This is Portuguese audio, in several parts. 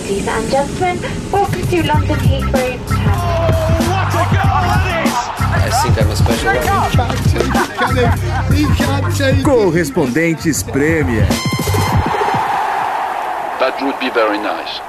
Ladies and gentlemen, welcome to London Heathrow Terminal. What a goal that is! I think I'm a special one. Correspondentes Premier. That would be very nice.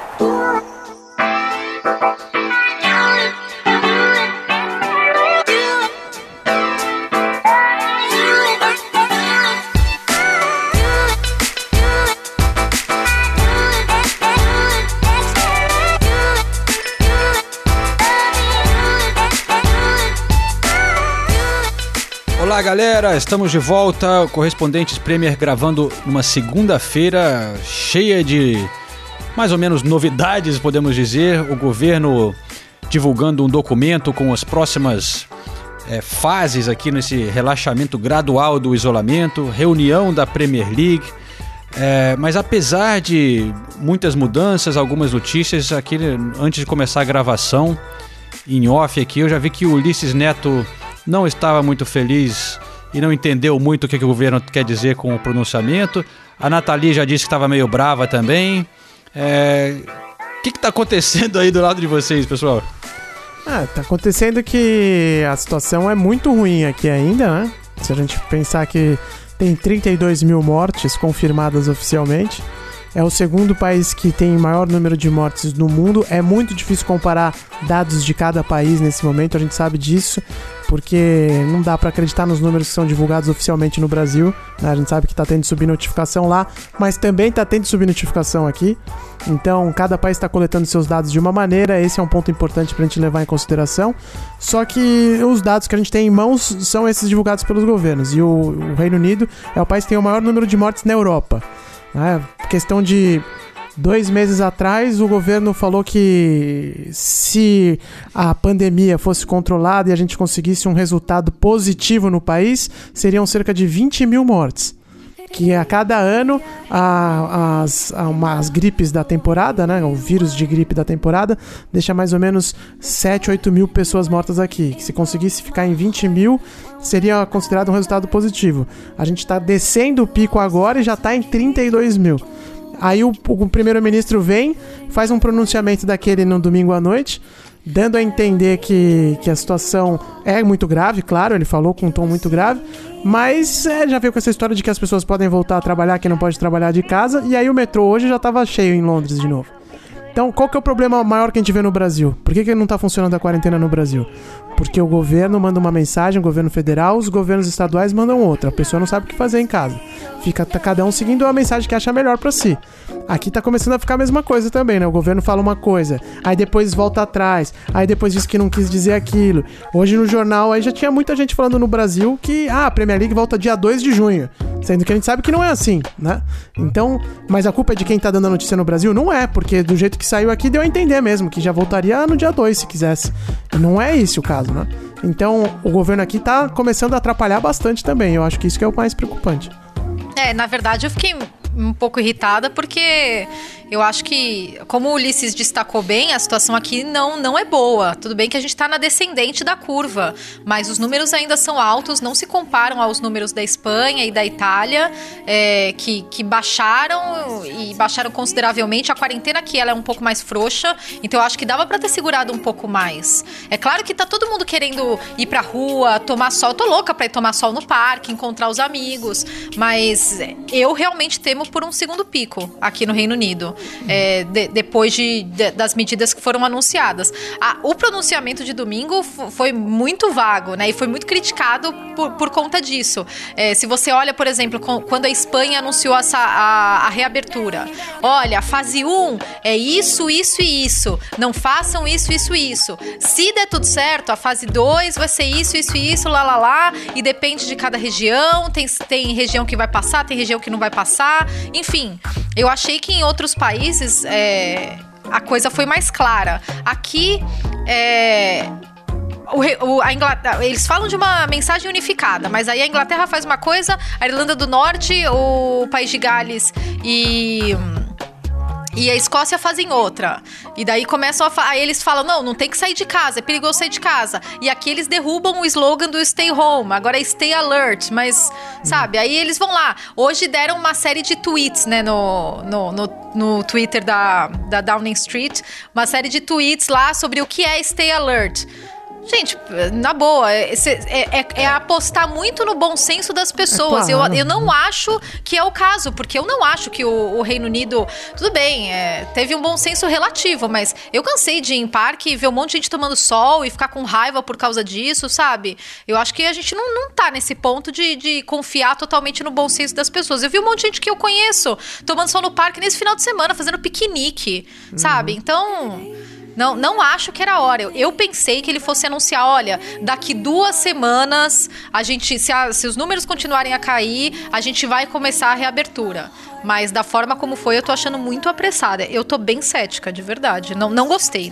Olá galera, estamos de volta, o Correspondentes Premier gravando numa segunda-feira cheia de mais ou menos novidades, podemos dizer. O governo divulgando um documento com as próximas fases aqui nesse relaxamento gradual do isolamento, reunião da Premier League. Mas apesar de muitas mudanças, algumas notícias, aqui antes de começar a gravação, em off aqui, eu já vi que o Ulisses Neto não estava muito feliz e não entendeu muito o que o governo quer dizer com o pronunciamento. A Nathalie já disse que estava meio brava também. O que está acontecendo aí do lado de vocês, pessoal? Tá acontecendo que a situação é muito ruim aqui ainda, né? Se a gente pensar que tem 32 mil mortes confirmadas oficialmente, é o segundo país que tem maior número de mortes no mundo. É muito difícil comparar dados de cada país nesse momento, a gente sabe disso, porque não dá para acreditar nos números que são divulgados oficialmente no Brasil, né? A gente sabe que tá tendo subnotificação lá, mas também tá tendo subnotificação aqui. Então, cada país está coletando seus dados de uma maneira, esse é um ponto importante pra gente levar em consideração. Só que os dados que a gente tem em mãos são esses divulgados pelos governos, e o Reino Unido é o país que tem o maior número de mortes na Europa. Questão de 2 meses atrás, o governo falou que se a pandemia fosse controlada e a gente conseguisse um resultado positivo no país, seriam cerca de 20 mil mortes. Que a cada ano, as gripes da temporada, né, o vírus de gripe da temporada, deixa mais ou menos 7, 8 mil pessoas mortas aqui. Que se conseguisse ficar em 20 mil, seria considerado um resultado positivo. A gente está descendo o pico agora e já está em 32 mil. Aí o primeiro-ministro vem, faz um pronunciamento daquele no domingo à noite, dando a entender que a situação é muito grave, claro, ele falou com um tom muito grave, mas já veio com essa história de que as pessoas podem voltar a trabalhar, quem não pode trabalhar de casa, e aí o metrô hoje já estava cheio em Londres de novo. Então, qual que é o problema maior que a gente vê no Brasil? Por que não está funcionando a quarentena no Brasil? Porque o governo manda uma mensagem, o governo federal, os governos estaduais mandam outra. A pessoa não sabe o que fazer em casa. Fica cada um seguindo a mensagem que acha melhor para si. Aqui tá começando a ficar a mesma coisa também, né? O governo fala uma coisa, aí depois volta atrás, aí depois diz que não quis dizer aquilo. Hoje no jornal, aí já tinha muita gente falando no Brasil que a Premier League volta dia 2 de junho. Sendo que a gente sabe que não é assim, né? Então, mas a culpa é de quem tá dando a notícia no Brasil? Não é, porque do jeito que saiu aqui deu a entender mesmo, que já voltaria no dia 2 se quisesse. E não é esse o caso, né? Então, o governo aqui tá começando a atrapalhar bastante também. Eu acho que isso que é o mais preocupante. Na verdade eu fiquei um pouco irritada porque eu acho que, como o Ulisses destacou bem, a situação aqui não é boa. Tudo bem que a gente está na descendente da curva, mas os números ainda são altos, não se comparam aos números da Espanha e da Itália, que baixaram e baixaram consideravelmente. A quarentena aqui ela é um pouco mais frouxa, então eu acho que dava para ter segurado um pouco mais. É claro que tá todo mundo querendo ir pra rua, tomar sol. Eu tô louca pra ir tomar sol no parque, encontrar os amigos, mas eu realmente temo por um segundo pico aqui no Reino Unido. Depois das medidas que foram anunciadas. O pronunciamento de domingo foi muito vago, né? E foi muito criticado por conta disso. Se você olha, por exemplo, quando a Espanha anunciou a reabertura. Olha, a fase 1 é isso, isso e isso. Não façam isso, isso e isso. Se der tudo certo, a fase 2 vai ser isso, isso e isso, lá. E depende de cada região. Tem região que vai passar, tem região que não vai passar. Enfim, eu achei que em outros países a coisa foi mais clara. Aqui, a Inglaterra, eles falam de uma mensagem unificada, mas aí a Inglaterra faz uma coisa, a Irlanda do Norte, o País de Gales e e a Escócia fazem outra. E daí começam aí eles falam, não tem que sair de casa, é perigoso sair de casa. E aqui eles derrubam o slogan do Stay Home, agora é Stay Alert, mas, sabe, aí eles vão lá. Hoje deram uma série de tweets, né, no Twitter da Downing Street, uma série de tweets lá sobre o que é Stay Alert. Gente, na boa, é apostar muito no bom senso das pessoas. Claro. Eu não acho que é o caso, porque eu não acho que o Reino Unido... Tudo bem, teve um bom senso relativo, mas eu cansei de ir em parque e ver um monte de gente tomando sol e ficar com raiva por causa disso, sabe? Eu acho que a gente não tá nesse ponto de confiar totalmente no bom senso das pessoas. Eu vi um monte de gente que eu conheço tomando sol no parque nesse final de semana, fazendo piquenique, sabe? Então... Não acho que era a hora. Eu pensei que ele fosse anunciar, olha, daqui 2 semanas, a gente, se os números continuarem a cair, a gente vai começar a reabertura. Mas da forma como foi, eu tô achando muito apressada. Eu tô bem cética, de verdade. Não gostei.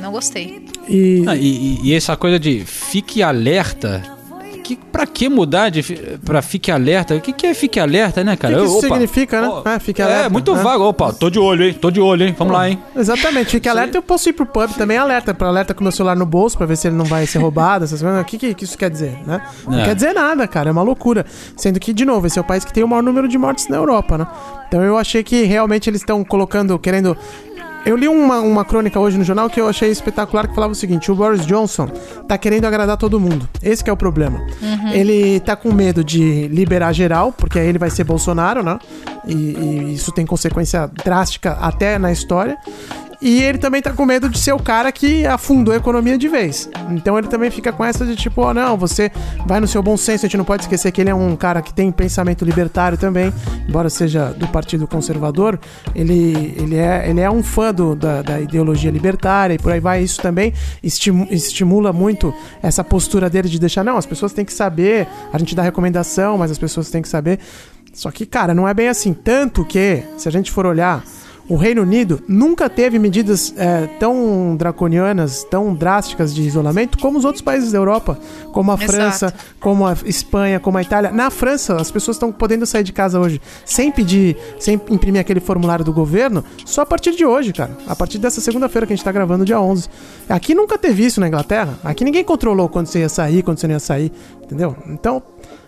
E essa coisa de fique alerta... Pra que mudar pra fique alerta? O que é fique alerta, né, cara? O que isso significa, né? Fique alerta. É, muito vago. Opa, tô de olho, hein? Vamos lá, hein? Exatamente, fique alerta. Eu posso ir pro pub também alerta com o meu celular no bolso pra ver se ele não vai ser roubado, essas coisas. O que isso quer dizer, né? Não quer dizer nada, cara. É uma loucura. Sendo que, de novo, esse é o país que tem o maior número de mortes na Europa, né? Então eu achei que realmente eles estão querendo... Eu li uma crônica hoje no jornal que eu achei espetacular, que falava o seguinte: o Boris Johnson tá querendo agradar todo mundo. Esse que é o problema. Ele tá com medo de liberar geral, porque aí ele vai ser Bolsonaro, né? E isso tem consequência drástica até na história. E ele também tá com medo de ser o cara que afundou a economia de vez. Então ele também fica com essa de tipo, não, você vai no seu bom senso. A gente não pode esquecer que ele é um cara que tem pensamento libertário também, embora seja do Partido Conservador. Ele é um fã da ideologia libertária e por aí vai. Isso também estimula muito essa postura dele de deixar, não, as pessoas têm que saber, a gente dá recomendação, mas as pessoas têm que saber. Só que, cara, não é bem assim. Tanto que, se a gente for olhar, o Reino Unido nunca teve medidas tão draconianas, tão drásticas de isolamento como os outros países da Europa, como a França, como a Espanha, como a Itália. Na França, as pessoas estão podendo sair de casa hoje sem imprimir aquele formulário do governo, só a partir de hoje, cara. A partir dessa segunda-feira que a gente tá gravando, dia 11. Aqui nunca teve isso na Inglaterra. Aqui ninguém controlou quando você ia sair, quando você não ia sair, entendeu? Então...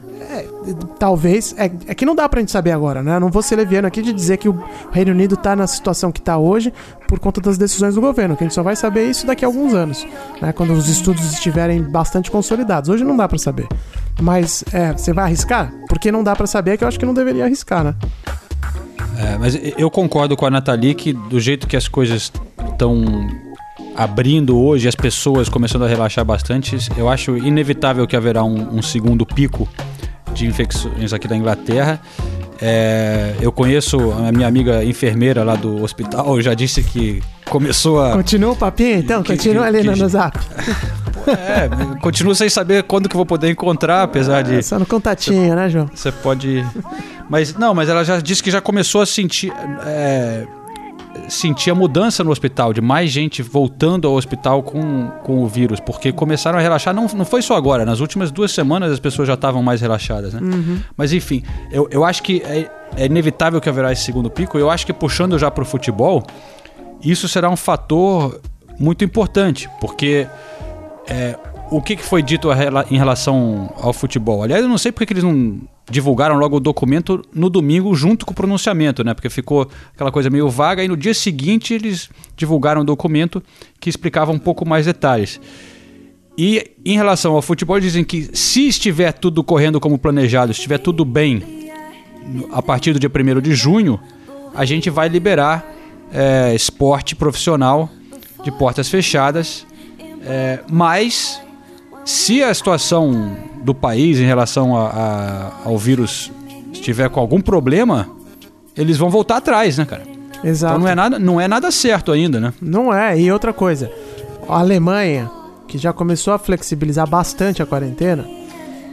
talvez, é que não dá pra gente saber agora, né? Eu não vou ser leviano aqui de dizer que o Reino Unido tá na situação que tá hoje por conta das decisões do governo, que a gente só vai saber isso daqui a alguns anos, né? Quando os estudos estiverem bastante consolidados. Hoje não dá pra saber. Mas, você vai arriscar? Porque não dá pra saber, que eu acho que não deveria arriscar, né? Mas eu concordo com a Nathalie que do jeito que as coisas estão abrindo hoje, as pessoas começando a relaxar bastante, eu acho inevitável que haverá um segundo pico de infecções aqui da Inglaterra. Eu conheço a minha amiga enfermeira lá do hospital, já disse que começou a... Continua o papinho, então? Continua ali no Zap. Continuo sem saber quando que eu vou poder encontrar, apesar de... Só no contatinho, né, João? Você pode... Mas ela já disse que já começou a sentir a mudança no hospital, de mais gente voltando ao hospital com o vírus, porque começaram a relaxar, não foi só agora, nas últimas 2 semanas as pessoas já estavam mais relaxadas, né? Mas enfim, eu acho que é inevitável que haverá esse segundo pico. Eu acho que, puxando já para o futebol, isso será um fator muito importante, porque o que foi dito em relação ao futebol? Aliás, eu não sei porque que eles não divulgaram logo o documento no domingo junto com o pronunciamento, né? Porque ficou aquela coisa meio vaga, e no dia seguinte eles divulgaram o documento que explicava um pouco mais detalhes. E em relação ao futebol, dizem que se estiver tudo correndo como planejado, estiver tudo bem, a partir do dia 1º de junho, a gente vai liberar esporte profissional de portas fechadas, mas se a situação do país em relação ao vírus estiver com algum problema, eles vão voltar atrás, né, cara? Exato. Então não é nada certo ainda, né? Não é. E outra coisa, a Alemanha, que já começou a flexibilizar bastante a quarentena,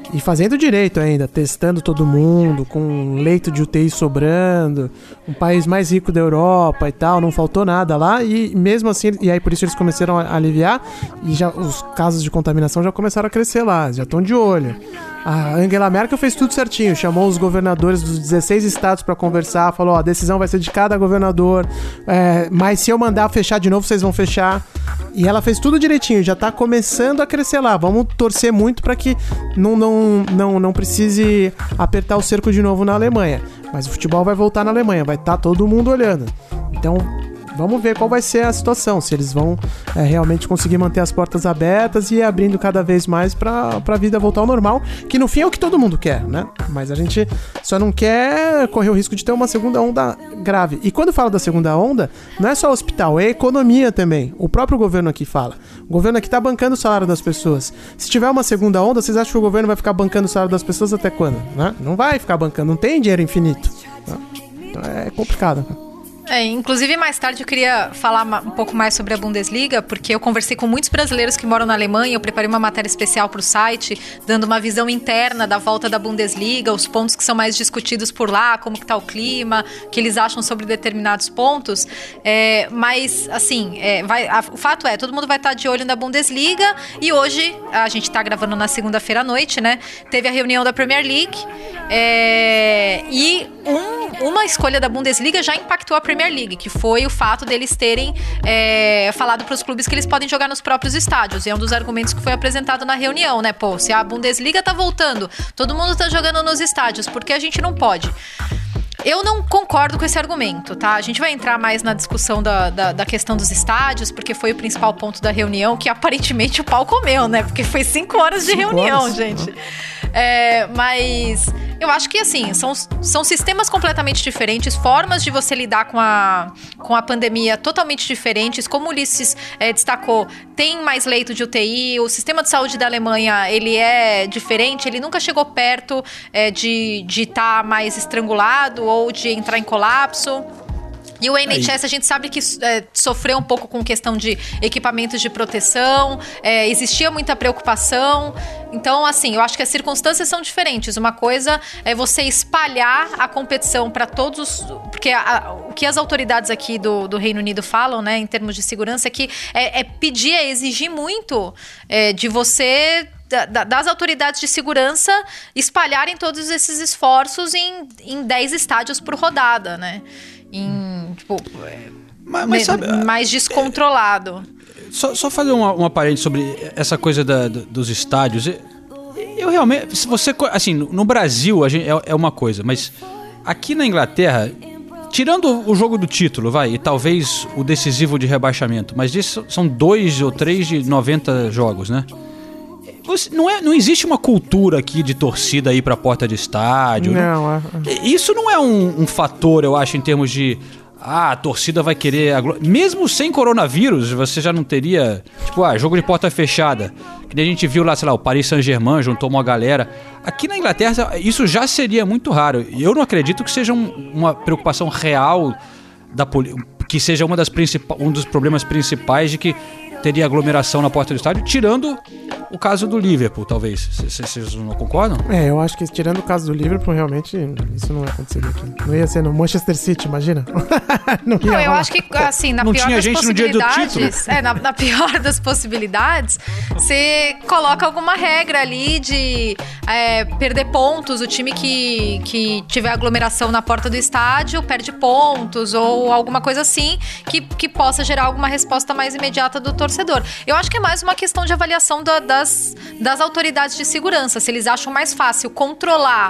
E fazendo direito ainda, testando todo mundo, com leito de UTI sobrando, um país mais rico da Europa e tal, não faltou nada lá, e mesmo assim, e aí por isso eles começaram a aliviar, e já os casos de contaminação já começaram a crescer lá, já estão de olho. A Angela Merkel fez tudo certinho, chamou os governadores dos 16 estados pra conversar, falou, ó, a decisão vai ser de cada governador, mas se eu mandar fechar de novo, vocês vão fechar. E ela fez tudo direitinho, já tá começando a crescer lá. Vamos torcer muito pra que não precise apertar o cerco de novo na Alemanha. Mas o futebol vai voltar na Alemanha, vai estar todo mundo olhando. Então, vamos ver qual vai ser a situação, se eles vão realmente conseguir manter as portas abertas e ir abrindo cada vez mais pra vida voltar ao normal, que no fim é o que todo mundo quer, né? Mas a gente só não quer correr o risco de ter uma segunda onda grave. E quando fala da segunda onda, não é só hospital, é economia também. O próprio governo aqui fala. O governo aqui tá bancando o salário das pessoas. Se tiver uma segunda onda, vocês acham que o governo vai ficar bancando o salário das pessoas até quando? Né? Não vai ficar bancando, não tem dinheiro infinito. Né? Então é complicado, cara. Inclusive, mais tarde eu queria falar um pouco mais sobre a Bundesliga, porque eu conversei com muitos brasileiros que moram na Alemanha, eu preparei uma matéria especial para o site, dando uma visão interna da volta da Bundesliga, os pontos que são mais discutidos por lá, como que tá o clima, o que eles acham sobre determinados pontos, mas, assim, o fato é, todo mundo vai estar de olho na Bundesliga, e hoje, a gente tá gravando na segunda-feira à noite, né, teve a reunião da Premier League, e uma escolha da Bundesliga já impactou a Premier League, que foi o fato deles terem falado para os clubes que eles podem jogar nos próprios estádios. E é um dos argumentos que foi apresentado na reunião, né? Pô, se a Bundesliga tá voltando, todo mundo tá jogando nos estádios, por que a gente não pode? Eu não concordo com esse argumento, tá? A gente vai entrar mais na discussão da questão dos estádios, porque foi o principal ponto da reunião, que aparentemente o pau comeu, né? Porque foi 5 horas de reunião, gente. Mas eu acho que, assim, são sistemas completamente diferentes, formas de você lidar com a pandemia totalmente diferentes. Como o Ulisses destacou, tem mais leito de UTI, o sistema de saúde da Alemanha, ele é diferente, ele nunca chegou perto de estar mais estrangulado ou de entrar em colapso. E o NHS, a gente sabe que sofreu um pouco com questão de equipamentos de proteção, existia muita preocupação. Então, assim, eu acho que as circunstâncias são diferentes. Uma coisa é você espalhar a competição para todos, porque o que as autoridades aqui do Reino Unido falam, né, em termos de segurança, é pedir, exigir muito de você, das autoridades de segurança, espalharem todos esses esforços em 10 estádios por rodada, né? Mas sabe, mais descontrolado. Só fazer uma parede sobre essa coisa dos estádios. Eu realmente, se você, assim, no Brasil é uma coisa, mas aqui na Inglaterra, tirando o jogo do título, e talvez o decisivo de rebaixamento, mas isso são 2 ou 3 de 90 jogos, né? Não existe uma cultura aqui de torcida aí pra porta de estádio. Não. Isso não é um fator, eu acho, em termos de... a torcida vai querer... Mesmo sem coronavírus, você já não teria... jogo de porta fechada. Que nem a gente viu lá, sei lá, o Paris Saint-Germain juntou uma galera. Aqui na Inglaterra, isso já seria muito raro. E eu não acredito que seja uma preocupação real que seja um dos problemas principais de que teria aglomeração na porta do estádio, tirando o caso do Liverpool, talvez. Vocês não concordam? Eu acho que tirando o caso do Liverpool, realmente, isso não ia acontecer aqui. Não ia ser no Manchester City, imagina? Não, eu acho que, assim, na pior das possibilidades... na pior das possibilidades, você coloca alguma regra ali de perder pontos. O time que tiver aglomeração na porta do estádio perde pontos, ou alguma coisa assim, que possa gerar alguma resposta mais imediata do torcedor. Eu acho que é mais uma questão de avaliação das autoridades de segurança. Se eles acham mais fácil controlar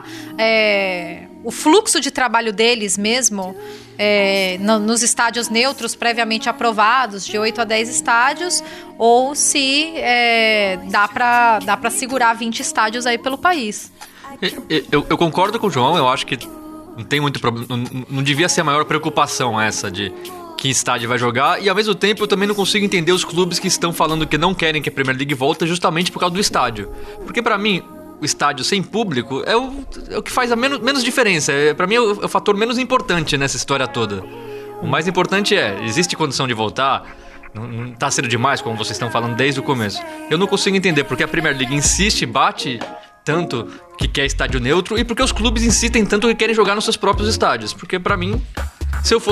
o fluxo de trabalho deles mesmo, nos estádios neutros previamente aprovados, de 8 a 10 estádios, ou se dá pra segurar 20 estádios aí pelo país. Eu concordo com o João, eu acho que não tem muito problema, não devia ser a maior preocupação essa de que estádio vai jogar, e ao mesmo tempo eu também não consigo entender os clubes que estão falando que não querem que a Premier League volte justamente por causa do estádio. Porque pra mim, o estádio sem público é o que faz a menos diferença. Pra mim é o fator menos importante nessa história toda. O mais importante existe condição de voltar? Não tá sendo demais, como vocês estão falando desde o começo. Eu não consigo entender porque a Premier League insiste, bate tanto que quer estádio neutro e porque os clubes insistem tanto que querem jogar nos seus próprios estádios. Porque pra mim, se eu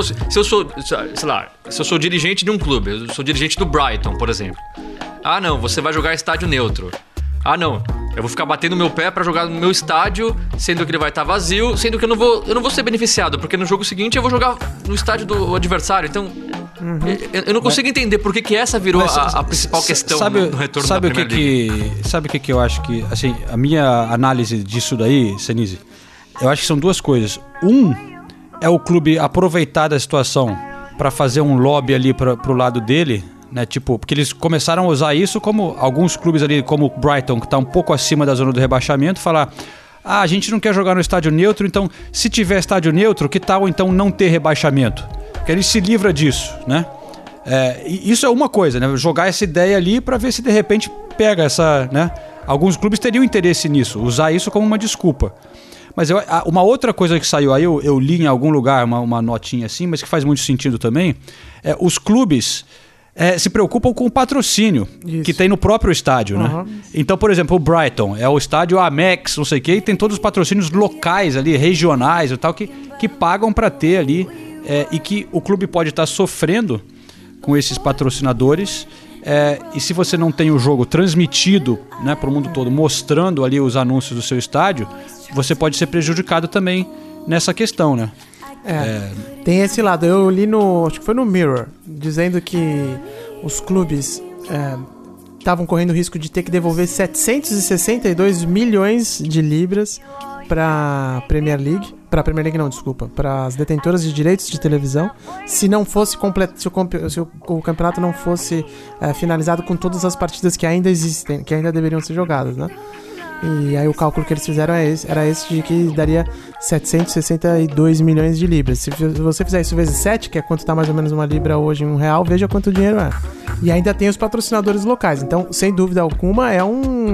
sou dirigente de um clube, eu sou dirigente do Brighton, por exemplo. Ah, não, você vai jogar estádio neutro. Ah, não, eu vou ficar batendo meu pé pra jogar no meu estádio, sendo que ele vai estar vazio, sendo que eu não vou ser beneficiado, porque no jogo seguinte eu vou jogar no estádio do adversário. Então, eu não consigo entender por que essa virou a principal questão no retorno da Premier League. Sabe o que eu acho que, assim, a minha análise disso daí, Senise, eu acho que são duas coisas. É o clube aproveitar da situação pra fazer um lobby ali pro lado dele, né? Tipo, porque eles começaram a usar isso como alguns clubes ali, como o Brighton, que tá um pouco acima da zona do rebaixamento, falar: a gente não quer jogar no estádio neutro, então se tiver estádio neutro, que tal então não ter rebaixamento? Porque ele se livra disso, né? Isso é uma coisa, né? Jogar essa ideia ali pra ver se de repente pega essa, né? Alguns clubes teriam interesse nisso, usar isso como uma desculpa. Mas uma outra coisa que saiu aí, eu li em algum lugar uma notinha assim, mas que faz muito sentido também, os clubes se preocupam com o patrocínio que tem no próprio estádio, né? Então, por exemplo, o Brighton é o estádio Amex, não sei o quê, e tem todos os patrocínios locais ali, regionais e tal, que pagam para ter ali, e que o clube pode estar sofrendo com esses patrocinadores. E se você não tem o jogo transmitido, né, para o mundo todo, mostrando ali os anúncios do seu estádio, você pode ser prejudicado também nessa questão, né? Tem esse lado. Eu li acho que foi no Mirror, dizendo que os clubes estavam correndo o risco de ter que devolver 762 milhões de libras para Premier League. Para a Premier League não, desculpa. Para as detentoras de direitos de televisão, se não fosse se o campeonato não fosse finalizado com todas as partidas que ainda existem, que ainda deveriam ser jogadas, né? E aí o cálculo que eles fizeram era esse de que daria 762 milhões de libras. Se você fizer isso vezes 7, que é quanto está mais ou menos uma libra hoje em R$1, veja quanto dinheiro é. E ainda tem os patrocinadores locais. Então, sem dúvida alguma, é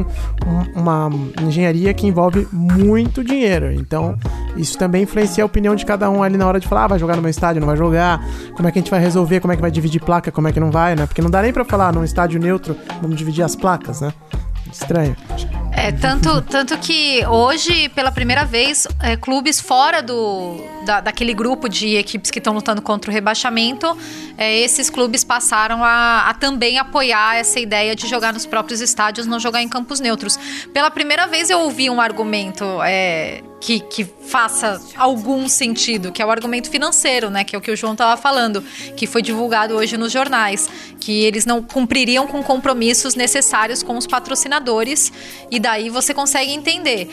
uma engenharia que envolve muito dinheiro. Então, isso também influencia a opinião de cada um ali na hora de falar: vai jogar no meu estádio, não vai jogar? Como é que a gente vai resolver? Como é que vai dividir placa? Como é que não vai, né? Porque não dá nem pra falar num estádio neutro, vamos dividir as placas, né? Estranho. Tanto que hoje, pela primeira vez, clubes fora daquele grupo de equipes que estão lutando contra o rebaixamento, esses clubes passaram a também apoiar essa ideia de jogar nos próprios estádios, não jogar em campos neutros. Pela primeira vez eu ouvi um argumento que faça algum sentido, que é o argumento financeiro, né? Que é o que o João estava falando, que foi divulgado hoje nos jornais, que eles não cumpririam com compromissos necessários com os patrocinadores, e daí você consegue entender.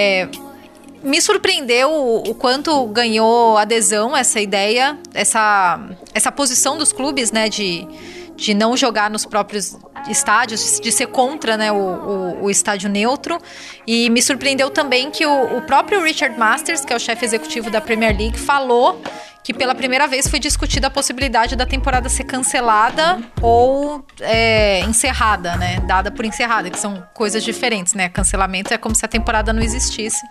Me surpreendeu o quanto ganhou adesão essa ideia, essa posição dos clubes, né, de não jogar nos próprios estádios, de ser contra, né, o estádio neutro. E me surpreendeu também que o próprio Richard Masters, que é o chefe executivo da Premier League, falou que pela primeira vez foi discutida a possibilidade da temporada ser cancelada ou encerrada, né? Dada por encerrada, que são coisas diferentes, né? Cancelamento é como se a temporada não existisse.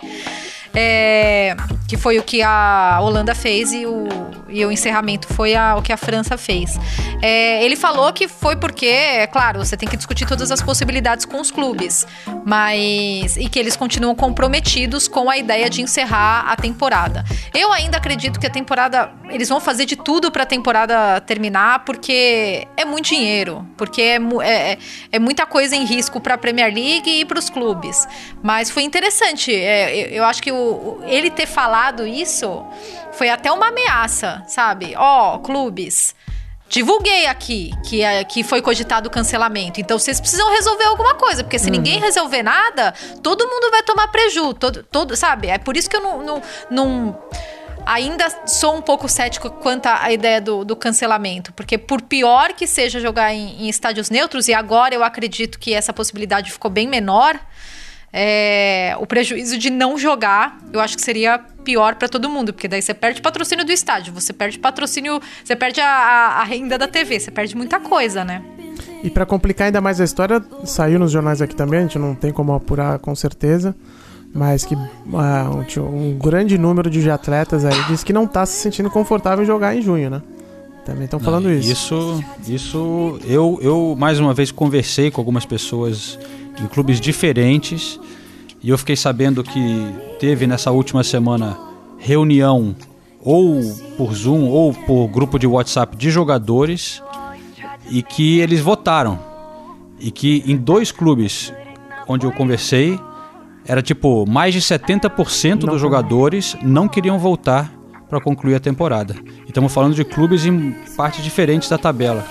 Que foi o que a Holanda fez e o encerramento foi o que a França fez. Ele falou que foi porque, é claro, você tem que discutir todas as possibilidades com os clubes, e que eles continuam comprometidos com a ideia de encerrar a temporada. Eu ainda acredito que a temporada, eles vão fazer de tudo para a temporada terminar, porque é muito dinheiro, porque é muita coisa em risco para a Premier League e para os clubes. Mas foi interessante, eu acho que ele ter falado isso foi até uma ameaça, sabe? Clubes, divulguei aqui que foi cogitado o cancelamento, então vocês precisam resolver alguma coisa, porque se ninguém resolver nada, todo mundo vai tomar prejuízo, sabe? É por isso que eu não ainda sou um pouco cético quanto à ideia do cancelamento, porque por pior que seja jogar em estádios neutros, e agora eu acredito que essa possibilidade ficou bem menor, o prejuízo de não jogar, eu acho que seria pior para todo mundo, porque daí você perde patrocínio do estádio, você perde patrocínio, você perde a renda da TV, você perde muita coisa, né? E para complicar ainda mais a história, saiu nos jornais aqui também, a gente não tem como apurar com certeza, mas que um grande número de atletas aí diz que não tá se sentindo confortável em jogar em junho, né? Também estão falando isso. Eu mais uma vez conversei com algumas pessoas em clubes diferentes e eu fiquei sabendo que teve nessa última semana reunião ou por Zoom ou por grupo de WhatsApp de jogadores e que eles votaram. E que em 2 clubes onde eu conversei, era tipo, mais de 70% dos jogadores não queriam voltar para concluir a temporada. E estamos falando de clubes em partes diferentes da tabela.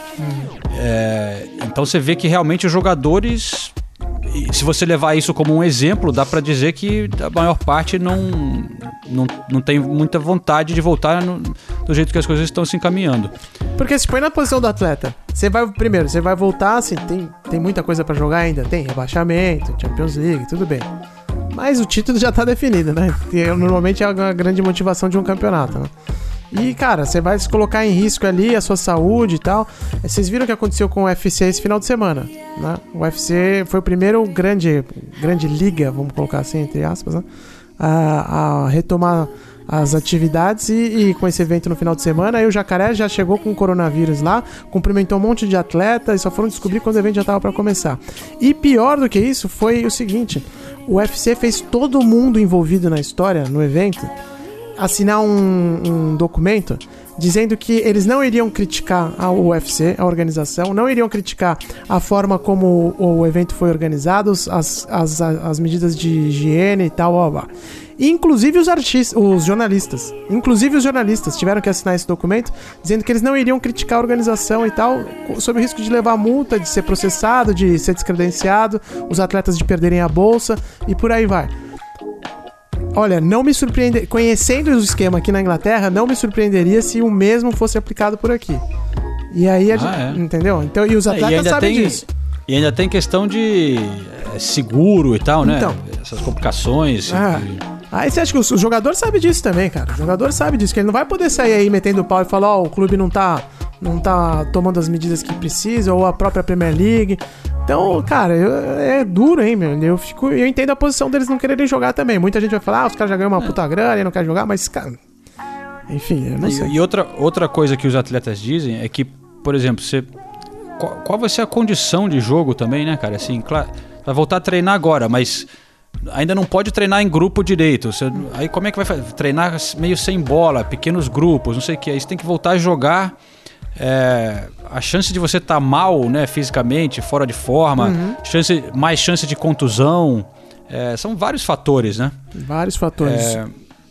Então você vê que realmente os jogadores, se você levar isso como um exemplo, dá para dizer que a maior parte não tem muita vontade de voltar do jeito que as coisas estão se encaminhando. Porque se põe na posição do atleta, você vai voltar, assim, tem muita coisa pra jogar ainda, tem rebaixamento, Champions League, tudo bem. Mas o título já tá definido, né? Que normalmente é a grande motivação de um campeonato, né? E, cara, você vai se colocar em risco ali, a sua saúde e tal. Vocês viram o que aconteceu com o UFC esse final de semana, né? O UFC foi o primeiro grande liga, vamos colocar assim, entre aspas, né? A retomar as atividades e com esse evento no final de semana, aí o Jacaré já chegou com o coronavírus lá, cumprimentou um monte de atleta e só foram descobrir quando o evento já estava para começar. E pior do que isso foi o seguinte, o UFC fez todo mundo envolvido na história, no evento, assinar um documento dizendo que eles não iriam criticar a UFC, a organização, não iriam criticar a forma como o evento foi organizado, as medidas de higiene e tal, blá, blá. Inclusive os jornalistas tiveram que assinar esse documento dizendo que eles não iriam criticar a organização e tal, sob o risco de levar multa, de ser processado, de ser descredenciado, os atletas de perderem a bolsa e por aí vai. Olha, não me surpreende, conhecendo o esquema aqui na Inglaterra, não me surpreenderia se o mesmo fosse aplicado por aqui. E aí, entendeu? Então, e os atletas sabem disso. E ainda tem questão de seguro e tal, né? Então, essas complicações. Aí você acha que o jogador sabe disso também, cara. O jogador sabe disso, que ele não vai poder sair aí metendo o pau e falar, o clube não tá tomando as medidas que precisa, ou a própria Premier League. Então, cara, é duro, hein, meu? Eu entendo a posição deles não quererem jogar também. Muita gente vai falar, os caras já ganham uma puta grana e não querem jogar, mas, cara... Enfim, eu não sei. E outra coisa que os atletas dizem é que, por exemplo, qual vai ser a condição de jogo também, né, cara? Assim, claro, vai voltar a treinar agora, mas ainda não pode treinar em grupo direito. Aí como é que vai fazer? Treinar meio sem bola, pequenos grupos, não sei o que. Aí você tem que voltar a jogar... a chance de você estar mal, né, fisicamente, fora de forma, mais chance de contusão, são vários fatores, né? Vários fatores.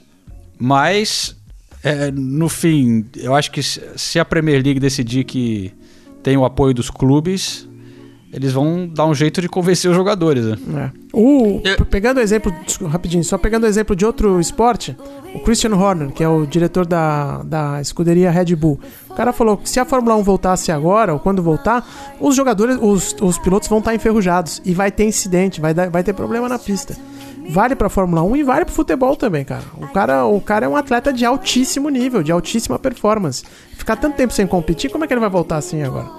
Mas, no fim, eu acho que se a Premier League decidir que tem o apoio dos clubes, eles vão dar um jeito de convencer os jogadores, né? Pegando o exemplo, rapidinho, só pegando o exemplo de outro esporte, o Christian Horner, que é o diretor da escuderia Red Bull, o cara falou que se a Fórmula 1 voltasse agora, ou quando voltar, os jogadores, os pilotos vão estar enferrujados e vai ter incidente, vai ter problema na pista. Vale pra Fórmula 1 e vale pro futebol também, cara. O cara é um atleta de altíssimo nível, de altíssima performance. Ficar tanto tempo sem competir, como é que ele vai voltar assim agora?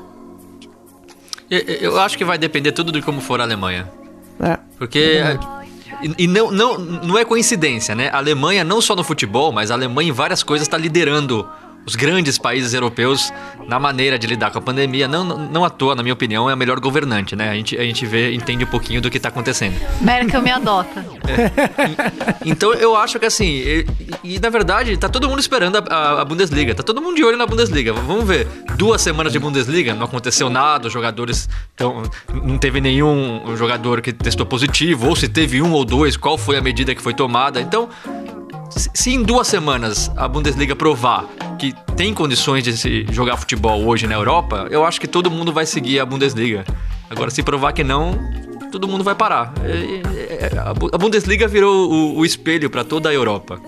Eu acho que vai depender tudo de como for a Alemanha. Porque... E não é coincidência, né? A Alemanha, não só no futebol, mas a Alemanha em várias coisas está liderando os grandes países europeus na maneira de lidar com a pandemia. Não à toa, na minha opinião, é a melhor governante, né? A gente entende um pouquinho do que está acontecendo. Merkel me adota. Então eu acho que assim, e na verdade tá todo mundo esperando a Bundesliga, tá todo mundo de olho na Bundesliga. Vamos ver, 2 semanas de Bundesliga, não aconteceu nada, os jogadores não teve nenhum jogador que testou positivo, ou se teve 1 ou 2, qual foi a medida que foi tomada. Então, se em 2 semanas a Bundesliga provar que tem condições de se jogar futebol hoje na Europa, eu acho que todo mundo vai seguir a Bundesliga. Agora, se provar que não, todo mundo vai parar. A Bundesliga virou o espelho para toda a Europa.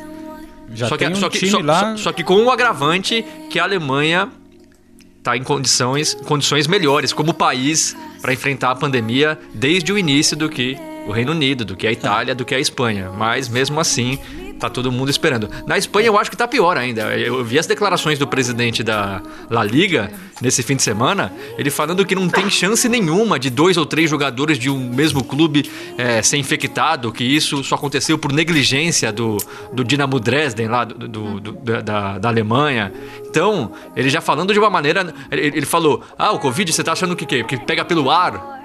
Só que com um agravante que a Alemanha está em condições melhores como país para enfrentar a pandemia desde o início do que o Reino Unido, do que a Itália, do que a Espanha. Mas mesmo assim, tá todo mundo esperando. Na Espanha eu acho que tá pior ainda. Eu vi as declarações do presidente da La Liga nesse fim de semana, ele falando que não tem chance nenhuma de 2 ou 3 jogadores de um mesmo clube ser infectado, que isso só aconteceu por negligência do Dinamo Dresden lá da Alemanha. Então, ele já falando de uma maneira... Ele falou, o Covid você tá achando que pega pelo ar?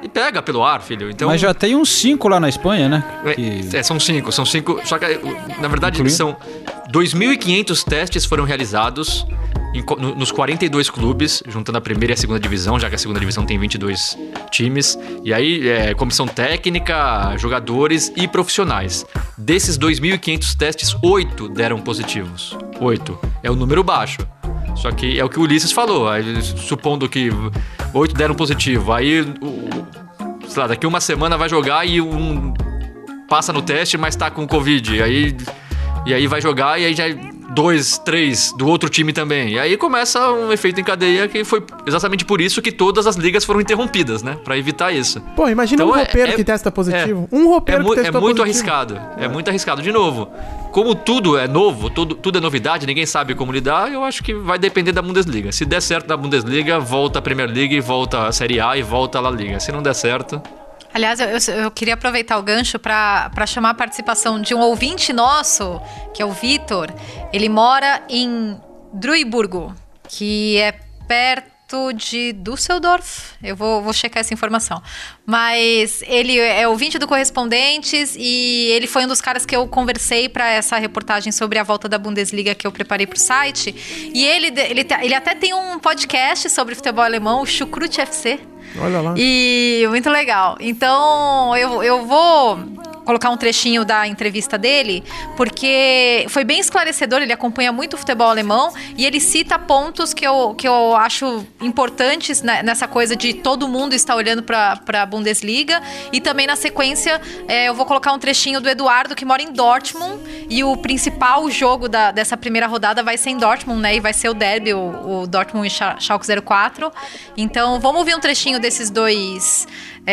e pega pelo ar, filho. Então, mas já tem uns 5 lá na Espanha, né? São 5. Só que, na verdade, são 2.500 testes foram realizados nos 42 clubes, juntando a primeira e a segunda divisão, já que a segunda divisão tem 22 times. E aí, comissão técnica, jogadores e profissionais. Desses 2.500 testes, 8 deram positivos. 8. É um número baixo. Só que é o que o Ulisses falou. Aí, supondo que 8 deram positivo, aí, sei lá, daqui uma semana vai jogar e um passa no teste, mas tá com Covid. E aí vai jogar e aí já 2, 3 do outro time também. E aí começa um efeito em cadeia que foi exatamente por isso que todas as ligas foram interrompidas, né? Pra evitar isso. Pô, imagina então, um roupeiro que testa positivo. Um roupeiro que testou muito positivo. Arriscado. É muito arriscado. De novo, como tudo é novo, tudo é novidade, ninguém sabe como lidar, eu acho que vai depender da Bundesliga. Se der certo da Bundesliga, volta a Premier League, volta a Série A e volta a La Liga. Se não der certo... Aliás, eu queria aproveitar o gancho para chamar a participação de um ouvinte nosso, que é o Vitor. Ele mora em Duisburgo, que é perto de Düsseldorf. Eu vou checar essa informação. Mas ele é ouvinte do Correspondentes e ele foi um dos caras que eu conversei para essa reportagem sobre a volta da Bundesliga que eu preparei para o site. E ele até tem um podcast sobre futebol alemão, o Chucrute FC. Olha lá. E muito legal. Então, eu vou colocar um trechinho da entrevista dele, porque foi bem esclarecedor, ele acompanha muito o futebol alemão e ele cita pontos que eu acho importantes nessa coisa de todo mundo estar olhando para a Bundesliga. E também na sequência eu vou colocar um trechinho do Eduardo, que mora em Dortmund, e o principal jogo dessa primeira rodada vai ser em Dortmund, né? E vai ser o derby, o Dortmund e Schalke 04. Então vamos ouvir um trechinho desses dois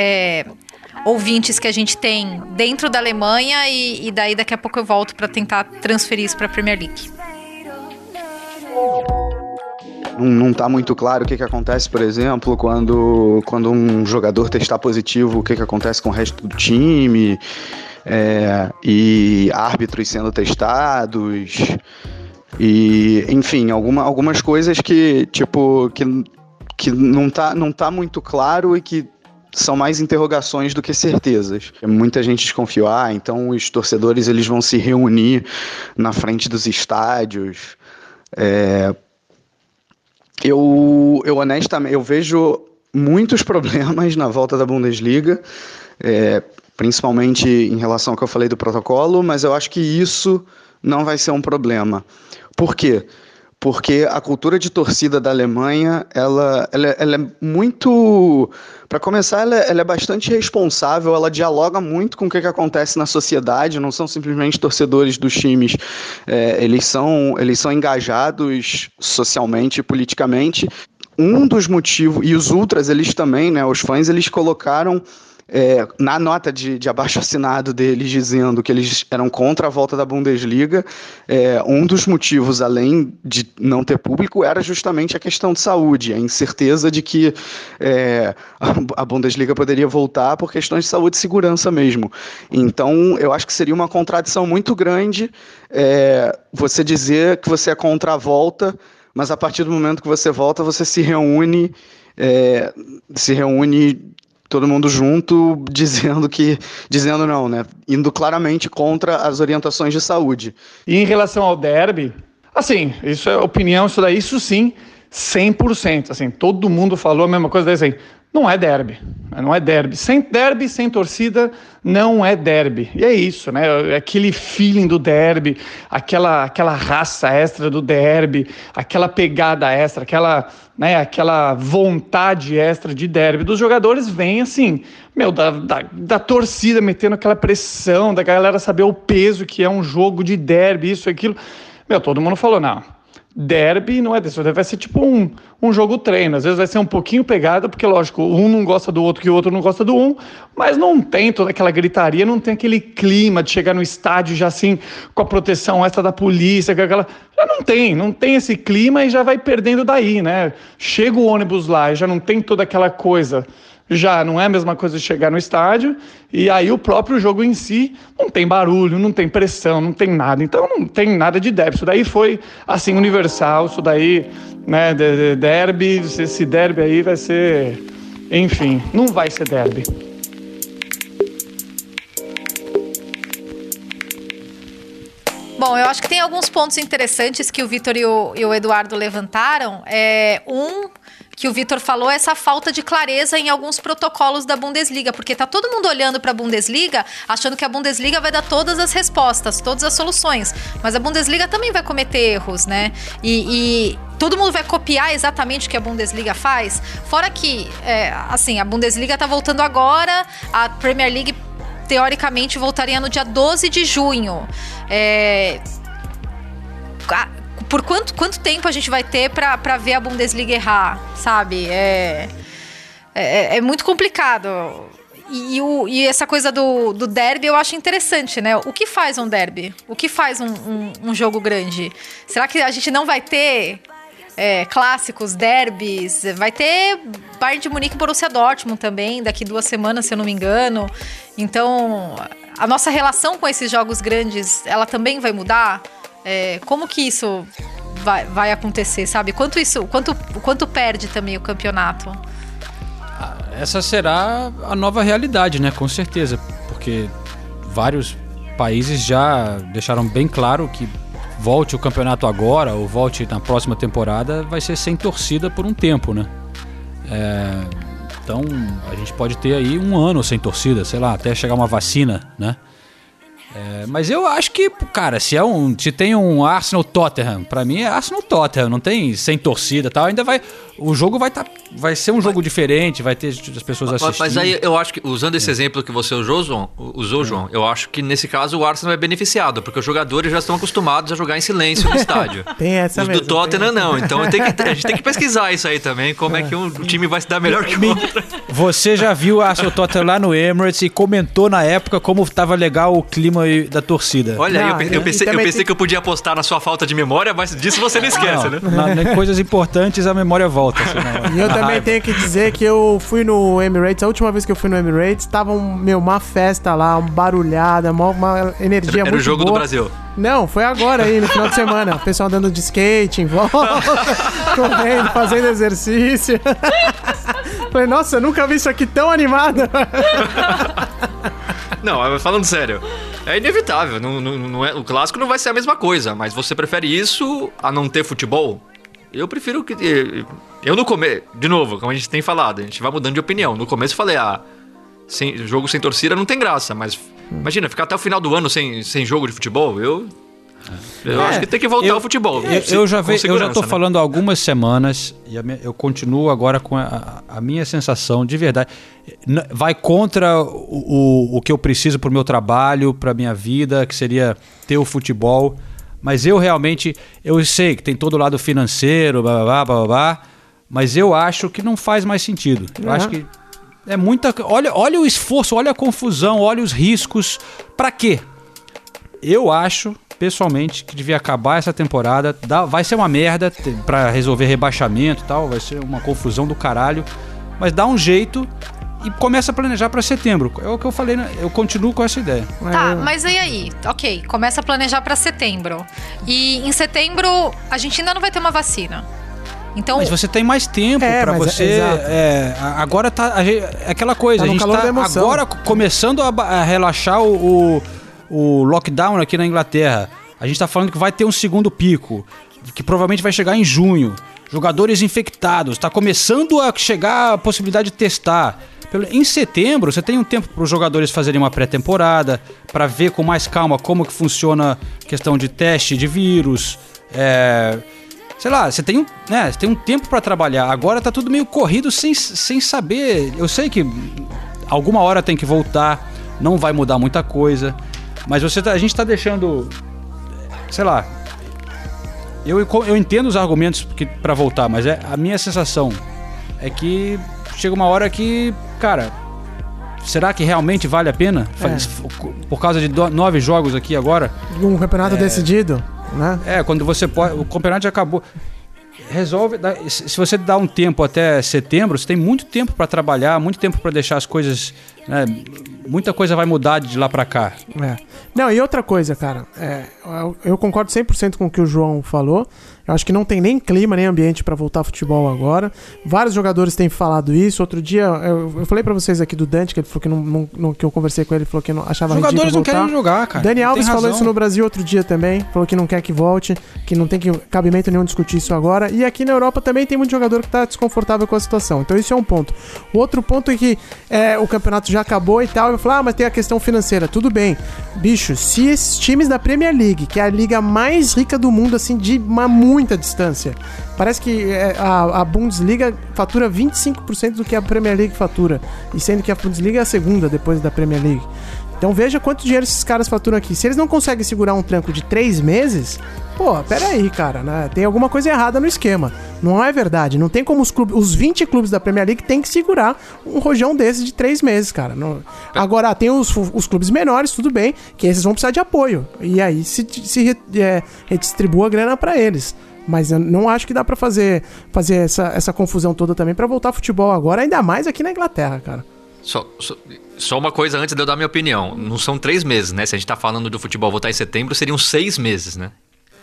ouvintes que a gente tem dentro da Alemanha e daí daqui a pouco eu volto para tentar transferir isso para a Premier League. Não está muito claro o que acontece, por exemplo, quando um jogador testar positivo, o que acontece com o resto do time, e árbitros sendo testados, e enfim, algumas coisas que não tá muito claro e que são mais interrogações do que certezas. Muita gente desconfiou, então os torcedores eles vão se reunir na frente dos estádios. Eu honestamente, eu vejo muitos problemas na volta da Bundesliga, principalmente em relação ao que eu falei do protocolo, mas eu acho que isso não vai ser um problema. Por quê? Porque a cultura de torcida da Alemanha, ela é muito... Para começar, ela é bastante responsável, ela dialoga muito com o que acontece na sociedade, não são simplesmente torcedores dos times, eles são engajados socialmente e politicamente. Um dos motivos, e os ultras, eles também, né, os fãs, eles colocaram... na nota de abaixo-assinado deles, dizendo que eles eram contra a volta da Bundesliga, um dos motivos, além de não ter público, era justamente a questão de saúde, a incerteza de que a Bundesliga poderia voltar por questões de saúde e segurança mesmo. Então, eu acho que seria uma contradição muito grande você dizer que você é contra a volta, mas a partir do momento que você volta, você se reúne todo mundo junto, dizendo não, né? Indo claramente contra as orientações de saúde. E em relação ao derby, assim, isso é opinião, isso sim, 100%. Assim, todo mundo falou a mesma coisa, daí assim, não é derby. Sem torcida, não é derby. E é isso, né? Aquele feeling do derby, aquela raça extra do derby, aquela pegada extra, aquela vontade extra de derby dos jogadores vem assim, da torcida metendo aquela pressão, da galera saber o peso que é um jogo de derby, isso, aquilo. Todo mundo falou, não, derby não é desse, vai ser tipo um jogo treino, às vezes vai ser um pouquinho pegada, porque lógico, um não gosta do outro que o outro não gosta do um, mas não tem toda aquela gritaria, não tem aquele clima de chegar no estádio já assim, com a proteção extra da polícia, já não tem esse clima e já vai perdendo daí, né? Chega o ônibus lá e já não tem toda aquela coisa, já não é a mesma coisa de chegar no estádio, e aí o próprio jogo em si não tem barulho, não tem pressão, não tem nada, então não tem nada de derby, isso daí foi assim universal, isso daí, né, derby, esse derby aí vai ser, Enfim, não vai ser derby. Bom, eu acho que tem alguns pontos interessantes que o Vitor e o Eduardo levantaram. Que o Vitor falou, essa falta de clareza em alguns protocolos da Bundesliga, porque tá todo mundo olhando pra Bundesliga, achando que a Bundesliga vai dar todas as respostas, todas as soluções, mas a Bundesliga também vai cometer erros, né? E todo mundo vai copiar exatamente o que a Bundesliga faz, fora que, a Bundesliga tá voltando agora, a Premier League, teoricamente, voltaria no dia 12 de junho. Por quanto tempo a gente vai ter pra ver a Bundesliga errar, sabe? É muito complicado. E essa coisa do derby eu acho interessante, né? O que faz um derby? O que faz um jogo grande? Será que a gente não vai ter clássicos, derbys? Vai ter Bayern de Munique e Borussia Dortmund também, daqui 2 semanas, se eu não me engano. Então, a nossa relação com esses jogos grandes, ela também vai mudar? Como que isso vai acontecer, sabe? Quanto perde também o campeonato? Essa será a nova realidade, né? Com certeza. Porque vários países já deixaram bem claro que volte o campeonato agora ou volte na próxima temporada vai ser sem torcida por um tempo, né? Então a gente pode ter aí 1 ano sem torcida, sei lá, até chegar uma vacina, né? Mas eu acho que, cara, se tem um Arsenal-Tottenham, pra mim é Arsenal-Tottenham, não tem sem torcida e tal, ainda o jogo vai ser um jogo diferente, vai ter as pessoas assistindo. Mas aí eu acho que, usando esse exemplo que você usou, João, eu acho que nesse caso o Arsenal é beneficiado, porque os jogadores já estão acostumados a jogar em silêncio no estádio. Tem essa os mesmo. Do Tottenham não, então a gente tem que pesquisar isso aí também, como é que um time vai se dar melhor que o outro. Você já viu o Arsenal-Tottenham lá no Emirates e comentou na época como tava legal o clima da torcida. Olha, eu pensei que eu podia apostar na sua falta de memória, mas disso você não esquece, né? Em coisas importantes a memória volta. E eu também tenho que dizer que eu fui no Emirates, a última vez que eu fui no Emirates, tava uma festa lá, uma barulhada, uma energia muito boa. Era o jogo do Brasil. Não, foi agora aí, no final de semana. O pessoal andando de skate em volta, correndo, fazendo exercício. Falei, nossa, eu nunca vi isso aqui tão animado. Não, falando sério, é inevitável. Não é, o clássico não vai ser a mesma coisa, mas você prefere isso a não ter futebol? Eu prefiro que... Eu no começo... De novo, como a gente tem falado, a gente vai mudando de opinião. No começo eu falei, jogo sem torcida não tem graça, mas imagina, ficar até o final do ano sem jogo de futebol, eu acho que tem que voltar ao futebol. Eu já tô falando há algumas semanas, e eu continuo agora com a minha sensação, de verdade, vai contra o que eu preciso pro meu trabalho, pra minha vida, que seria ter o futebol, mas eu realmente, eu sei que tem todo o lado financeiro, blá, blá, blá, blá, blá, mas eu acho que não faz mais sentido. Eu acho que é muita... Olha o esforço, olha a confusão, olha os riscos. Pra quê? Eu acho, pessoalmente, que devia acabar essa temporada. Vai ser uma merda pra resolver rebaixamento e tal. Vai ser uma confusão do caralho. Mas dá um jeito e começa a planejar pra setembro. É o que eu falei, né? Eu continuo com essa ideia. Tá, mas e aí? Ok, começa a planejar pra setembro. E em setembro, a gente ainda não vai ter uma vacina. Então, mas você tem mais tempo pra você. Agora tá. Aquela coisa, a gente tá agora começando a relaxar o lockdown aqui na Inglaterra. A gente tá falando que vai ter um segundo pico, que provavelmente vai chegar em junho. Jogadores infectados, tá começando a chegar a possibilidade de testar. Em setembro, você tem um tempo para os jogadores fazerem uma pré-temporada, para ver com mais calma como que funciona a questão de teste de vírus. Sei lá, você tem um tempo pra trabalhar. Agora tá tudo meio corrido sem saber. Eu sei que alguma hora tem que voltar, não vai mudar muita coisa, mas a gente tá deixando... Sei lá, eu entendo os argumentos pra voltar, mas a minha sensação é que chega uma hora que, cara, será que realmente vale a pena? Por causa de 9 jogos aqui agora? Um campeonato decidido? Né? Quando você pode... O campeonato já acabou. Resolve... Se você dá um tempo até setembro, você tem muito tempo para trabalhar, muito tempo para deixar as coisas... Né? Muita coisa vai mudar de lá para cá. Não, e outra coisa, cara. Eu concordo 100% com o que o João falou. Eu acho que não tem nem clima, nem ambiente pra voltar ao futebol agora. Vários jogadores têm falado isso. Outro dia, eu falei pra vocês aqui do Dante, que ele falou que eu conversei com ele, ele falou que não achava ridículo jogadores não voltar. querem jogar, cara. Dani Alves Tem falou razão. isso no Brasil outro dia também. Falou que não quer que volte, que não tem cabimento nenhum discutir isso agora. E aqui na Europa também tem muito jogador que tá desconfortável com a situação. Então isso é um ponto. O outro ponto é que o campeonato já acabou e tal. Eu falo, mas tem a questão financeira. Tudo bem. Bicho, se esses times da Premier League, que é a liga mais rica do mundo, assim, de muita distância, parece que a Bundesliga fatura 25% do que a Premier League fatura. E sendo que a Bundesliga é a segunda depois da Premier League. Então veja quanto dinheiro esses caras faturam aqui. Se eles não conseguem segurar um tranco de 3 meses, pô, peraí, cara, né? Tem alguma coisa errada no esquema. Não é verdade. Não tem como os 20 clubes da Premier League tem que segurar um rojão desse de 3 meses, cara. Não... Agora, tem os clubes menores, tudo bem, que esses vão precisar de apoio. E aí se redistribua a grana pra eles. Mas eu não acho que dá pra fazer essa confusão toda também pra voltar ao futebol agora, ainda mais aqui na Inglaterra, cara. Só uma coisa antes de eu dar minha opinião. Não são 3 meses, né? Se a gente tá falando do futebol voltar em setembro, seriam 6 meses, né?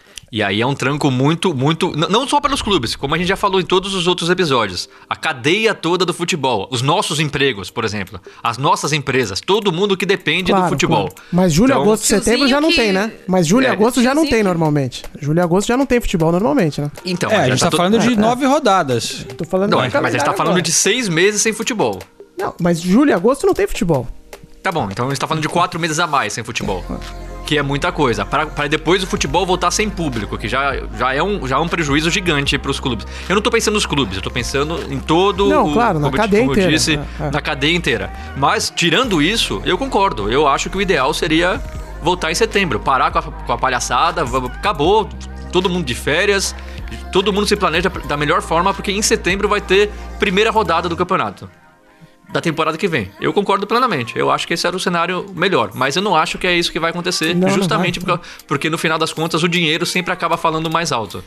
E aí é um tranco muito... Não só pelos clubes, como a gente já falou em todos os outros episódios. A cadeia toda do futebol. Os nossos empregos, por exemplo. As nossas empresas. Todo mundo que depende do futebol. Claro. Mas julho, então, agosto, setembro já não tem, né? Mas julho e agosto já não tem normalmente. Julho e agosto já não tem futebol normalmente, né? Então, a gente tá falando de 9 rodadas. Tô falando não, mas a gente tá falando de 6 meses sem futebol. Não, mas julho e agosto não tem futebol. Tá bom, então a gente tá falando de 4 meses a mais sem futebol. Que é muita coisa. Para depois o futebol voltar sem público, que já é um prejuízo gigante pros clubes. Eu não tô pensando nos clubes, eu tô pensando em todo na cadeia inteira. Eu disse, na cadeia inteira. Mas, tirando isso, eu concordo. Eu acho que o ideal seria voltar em setembro. Parar com a palhaçada, acabou, todo mundo de férias, todo mundo se planeja da melhor forma, porque em setembro vai ter primeira rodada do campeonato. Da temporada que vem. Eu concordo plenamente. Eu acho que esse era o cenário melhor. Mas eu não acho que é isso que vai acontecer. Justamente porque no final das contas o dinheiro sempre acaba falando mais alto.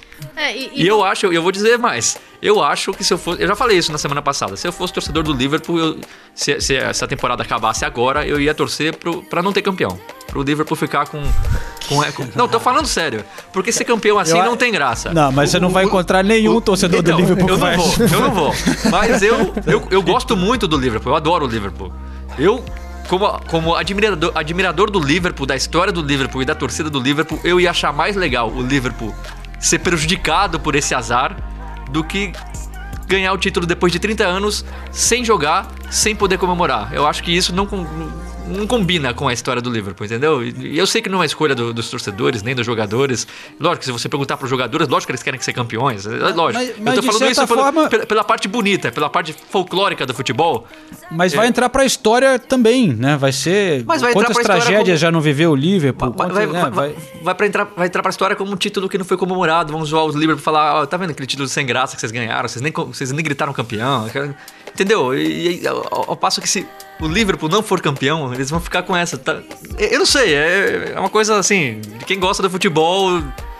E eu vou dizer mais. Eu acho que se eu fosse... Eu já falei isso na semana passada. Se eu fosse torcedor do Liverpool, se essa temporada acabasse agora, eu ia torcer pra não ter campeão. Pro Liverpool ficar com... Não, tô falando sério. Porque ser campeão assim não tem graça. Não, mas você não vai encontrar nenhum torcedor do Liverpool. Eu não vou. Mas eu gosto muito do Liverpool. Eu adoro o Liverpool. Eu, como admirador do Liverpool, da história do Liverpool e da torcida do Liverpool, eu ia achar mais legal o Liverpool ser prejudicado por esse azar do que ganhar o título depois de 30 anos sem jogar, sem poder comemorar. Eu acho que isso não combina com a história do Liverpool, entendeu? E eu sei que não é escolha dos torcedores, nem dos jogadores. Lógico que se você perguntar para os jogadores, lógico que eles querem ser campeões. Lógico. Mas eu tô falando isso forma... pela parte bonita, pela parte folclórica do futebol. Mas vai entrar para a história também, né? Vai ser... Quantas tragédias já não viveu o Liverpool? Vai entrar para a história como um título que não foi comemorado. Vamos zoar os Liverpool e falar, tá vendo aquele título sem graça que vocês ganharam? Vocês nem gritaram campeão. Entendeu? E ao passo que se o Liverpool não for campeão, eles vão ficar com essa. Tá? Eu não sei, é uma coisa assim, de quem gosta do futebol,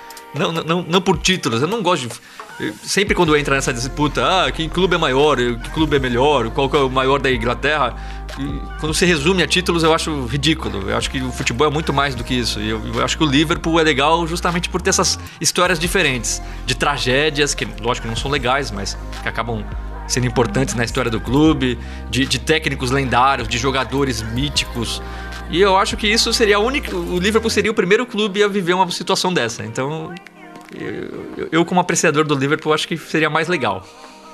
não por títulos. Eu não gosto de... Sempre quando entra nessa disputa, que clube é maior, que clube é melhor, qual que é o maior da Inglaterra, quando se resume a títulos eu acho ridículo. Eu acho que o futebol é muito mais do que isso. E eu acho que o Liverpool é legal justamente por ter essas histórias diferentes, de tragédias, que lógico não são legais, mas que acabam sendo importantes na história do clube, de técnicos lendários, de jogadores míticos. E eu acho que isso seria o Liverpool seria o primeiro clube a viver uma situação dessa. Então, eu como apreciador do Liverpool, acho que seria mais legal.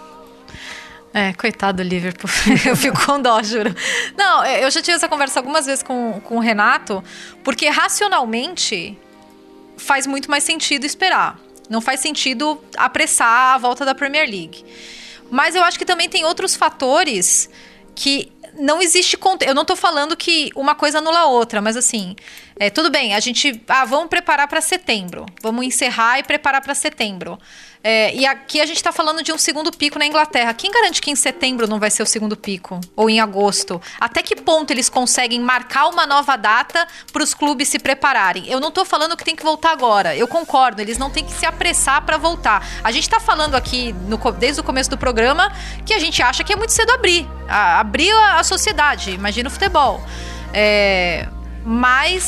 Coitado do Liverpool. Eu fico com dó, juro. Não, eu já tive essa conversa algumas vezes com o Renato, porque racionalmente faz muito mais sentido esperar. Não faz sentido apressar a volta da Premier League. Mas eu acho que também tem outros fatores que não existe... Eu não tô falando que uma coisa anula a outra, mas assim... tudo bem, a gente... vamos preparar para setembro. Vamos encerrar e preparar para setembro. E aqui a gente tá falando de um segundo pico na Inglaterra. Quem garante que em setembro não vai ser o segundo pico? Ou em agosto? Até que ponto eles conseguem marcar uma nova data para os clubes se prepararem? Eu não tô falando que tem que voltar agora. Eu concordo, eles não têm que se apressar para voltar. A gente tá falando aqui, desde o começo do programa, que a gente acha que é muito cedo abrir a sociedade. Imagina o futebol. Mas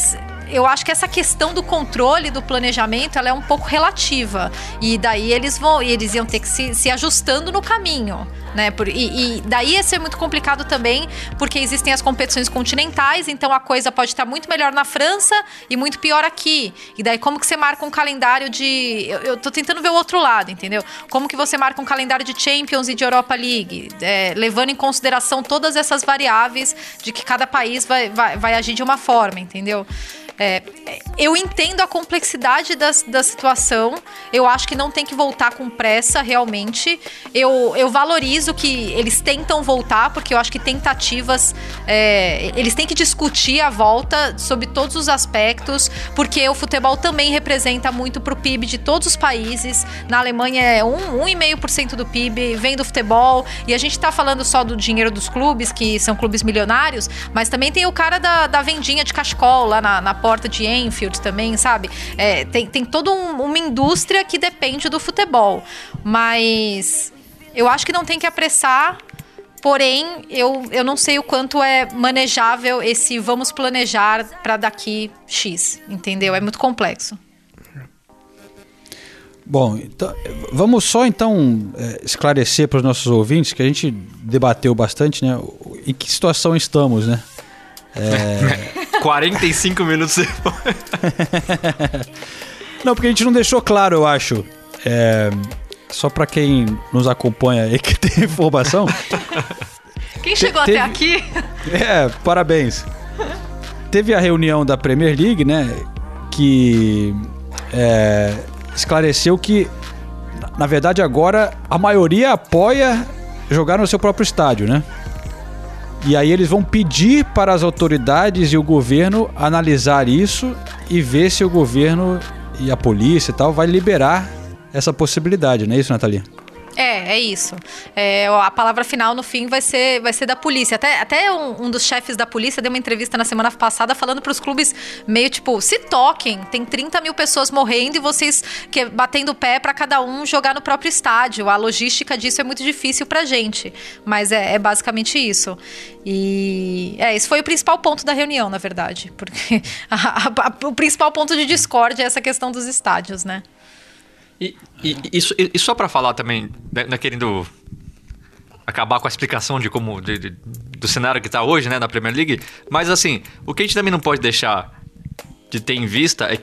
eu acho que essa questão do controle, do planejamento, ela é um pouco relativa. E daí eles iam ter que se ajustando no caminho, né? E daí ia ser muito complicado também, porque existem as competições continentais, então a coisa pode estar muito melhor na França e muito pior aqui. E daí como que você marca um calendário de... Eu tô tentando ver o outro lado, entendeu? Como que você marca um calendário de Champions e de Europa League, levando em consideração todas essas variáveis de que cada país vai agir de uma forma, entendeu? Eu entendo a complexidade da situação. Eu acho que não tem que voltar com pressa, realmente. Eu valorizo que eles tentam voltar, porque eu acho que tentativas... eles têm que discutir a volta sob todos os aspectos, porque o futebol também representa muito pro PIB de todos os países. Na Alemanha é 1,5% do PIB, vem do futebol. E a gente tá falando só do dinheiro dos clubes, que são clubes milionários, mas também tem o cara da vendinha de cachecol lá na porta de Enfield também, sabe? Tem toda uma indústria que depende do futebol. Mas eu acho que não tem que apressar, porém, eu não sei o quanto é manejável esse vamos planejar para daqui X, entendeu? É muito complexo. Bom, então, vamos só então esclarecer para os nossos ouvintes, que a gente debateu bastante, né? Em que situação estamos, né? 45 minutos depois. Não, porque a gente não deixou claro, eu acho. Só pra quem nos acompanha aí que tem informação. Quem chegou até aqui? Parabéns. Teve a reunião da Premier League, né? Que esclareceu que, na verdade, agora a maioria apoia jogar no seu próprio estádio, né? E aí eles vão pedir para as autoridades e o governo analisar isso e ver se o governo e a polícia e tal vai liberar essa possibilidade, não é isso, Nathalie? É isso. A palavra final, no fim, vai ser da polícia. Até um dos chefes da polícia deu uma entrevista na semana passada falando para os clubes meio tipo, se toquem, tem 30 mil pessoas morrendo e vocês batendo o pé para cada um jogar no próprio estádio. A logística disso é muito difícil pra gente. Mas é basicamente isso. E esse foi o principal ponto da reunião, na verdade. Porque o principal ponto de discórdia é essa questão dos estádios, né? E só para falar também, não é querendo acabar com a explicação de como do cenário que está hoje, né, na Premier League, mas assim, o que a gente também não pode deixar de ter em vista é que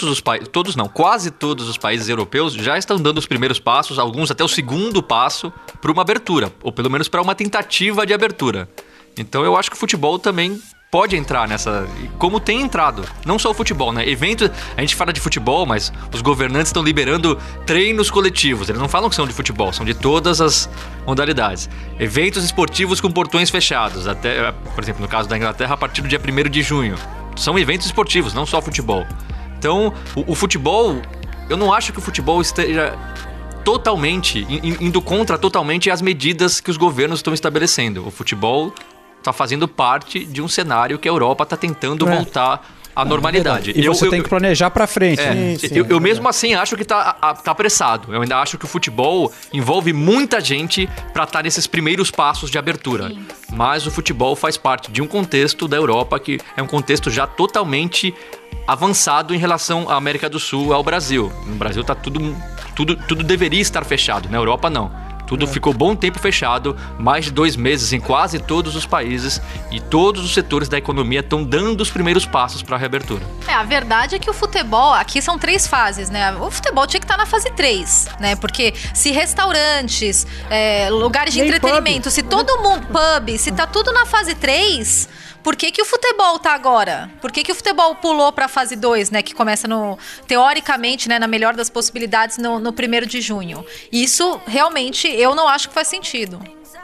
quase todos os países europeus já estão dando os primeiros passos, alguns até o segundo passo, para uma abertura, ou pelo menos para uma tentativa de abertura. Então eu acho que o futebol também pode entrar nessa, como tem entrado, não só o futebol, né? Evento, a gente fala de futebol, mas os governantes estão liberando treinos coletivos. Eles não falam que são de futebol, são de todas as modalidades. Eventos esportivos com portões fechados, até, por exemplo, no caso da Inglaterra, a partir do dia 1º de junho. São eventos esportivos, não só futebol. Então, o futebol, eu não acho que o futebol esteja totalmente, indo contra totalmente as medidas que os governos estão estabelecendo. O futebol está fazendo parte de um cenário que a Europa está tentando voltar à normalidade. E você tem que planejar para frente. Eu mesmo assim acho que está apressado. Eu ainda acho que o futebol envolve muita gente para estar nesses primeiros passos de abertura. Sim. Mas o futebol faz parte de um contexto da Europa que é um contexto já totalmente avançado em relação à América do Sul, ao Brasil. No Brasil tá tudo deveria estar fechado, na Europa não. Tudo ficou bom tempo fechado, mais de 2 meses em quase todos os países, e todos os setores da economia estão dando os primeiros passos para a reabertura. A verdade é que o futebol, aqui são 3 fases, né? O futebol tinha que estar na fase 3, né? Porque se restaurantes, lugares de entretenimento, se todo mundo, pub, se tá tudo na fase 3... Por que o futebol tá agora? Por que o futebol pulou pra fase 2, né? Que começa teoricamente, né, na melhor das possibilidades, no 1º de junho. Isso, realmente, eu não acho que faz sentido.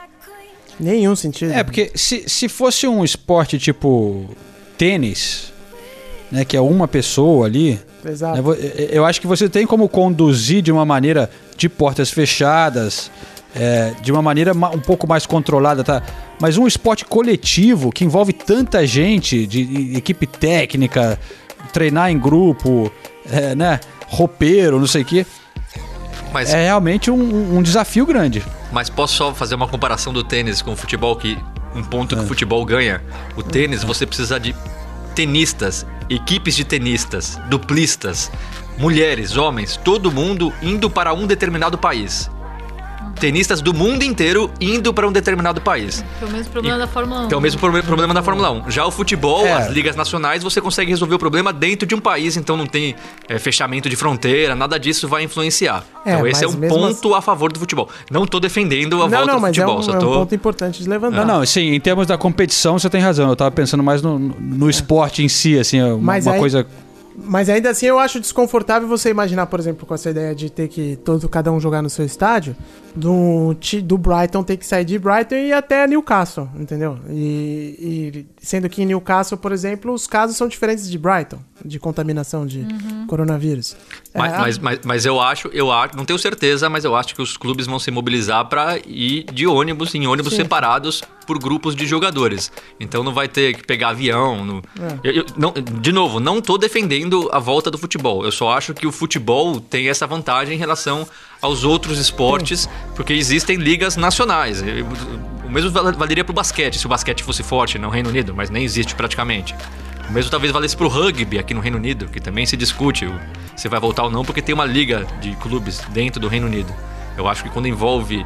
Nenhum sentido. Porque se fosse um esporte tipo tênis, né, que é uma pessoa ali... Exato. Né, eu acho que você tem como conduzir de uma maneira de portas fechadas... de uma maneira um pouco mais controlada, tá? Mas um esporte coletivo que envolve tanta gente, de equipe técnica, treinar em grupo, né? Roupeiro, não sei o quê. Mas é realmente um desafio grande. Mas posso só fazer uma comparação do tênis com o futebol, que um ponto que o futebol ganha. O tênis, você precisa de tenistas, equipes de tenistas, duplistas, mulheres, homens, todo mundo indo para um determinado país. Tenistas do mundo inteiro indo para um determinado país. Que é o mesmo problema da Fórmula 1. Que é o mesmo problema da Fórmula 1. Já o futebol, as ligas nacionais, você consegue resolver o problema dentro de um país, então não tem fechamento de fronteira, nada disso vai influenciar. Então esse é um ponto a favor do futebol. Não tô defendendo a volta do futebol. Mas é um ponto importante de levantar. Não, sim, em termos da competição você tem razão. Eu tava pensando mais no esporte em si, assim, uma coisa... Mas ainda assim eu acho desconfortável você imaginar, por exemplo, com essa ideia de ter que cada um jogar no seu estádio, do Brighton ter que sair de Brighton e ir até Newcastle, entendeu? E sendo que em Newcastle, por exemplo, os casos são diferentes de Brighton, de contaminação de coronavírus. Mas eu acho, não tenho certeza, mas eu acho que os clubes vão se mobilizar para ir de ônibus, em ônibus separados por grupos de jogadores. Então não vai ter que pegar avião. De novo, não tô defendendo a volta do futebol. Eu só acho que o futebol tem essa vantagem em relação aos outros esportes, porque existem ligas nacionais. O mesmo valeria pro basquete, se o basquete fosse forte no Reino Unido, mas nem existe praticamente. O mesmo talvez valesse pro rugby aqui no Reino Unido, que também se discute se vai voltar ou não, porque tem uma liga de clubes dentro do Reino Unido. Eu acho que quando envolve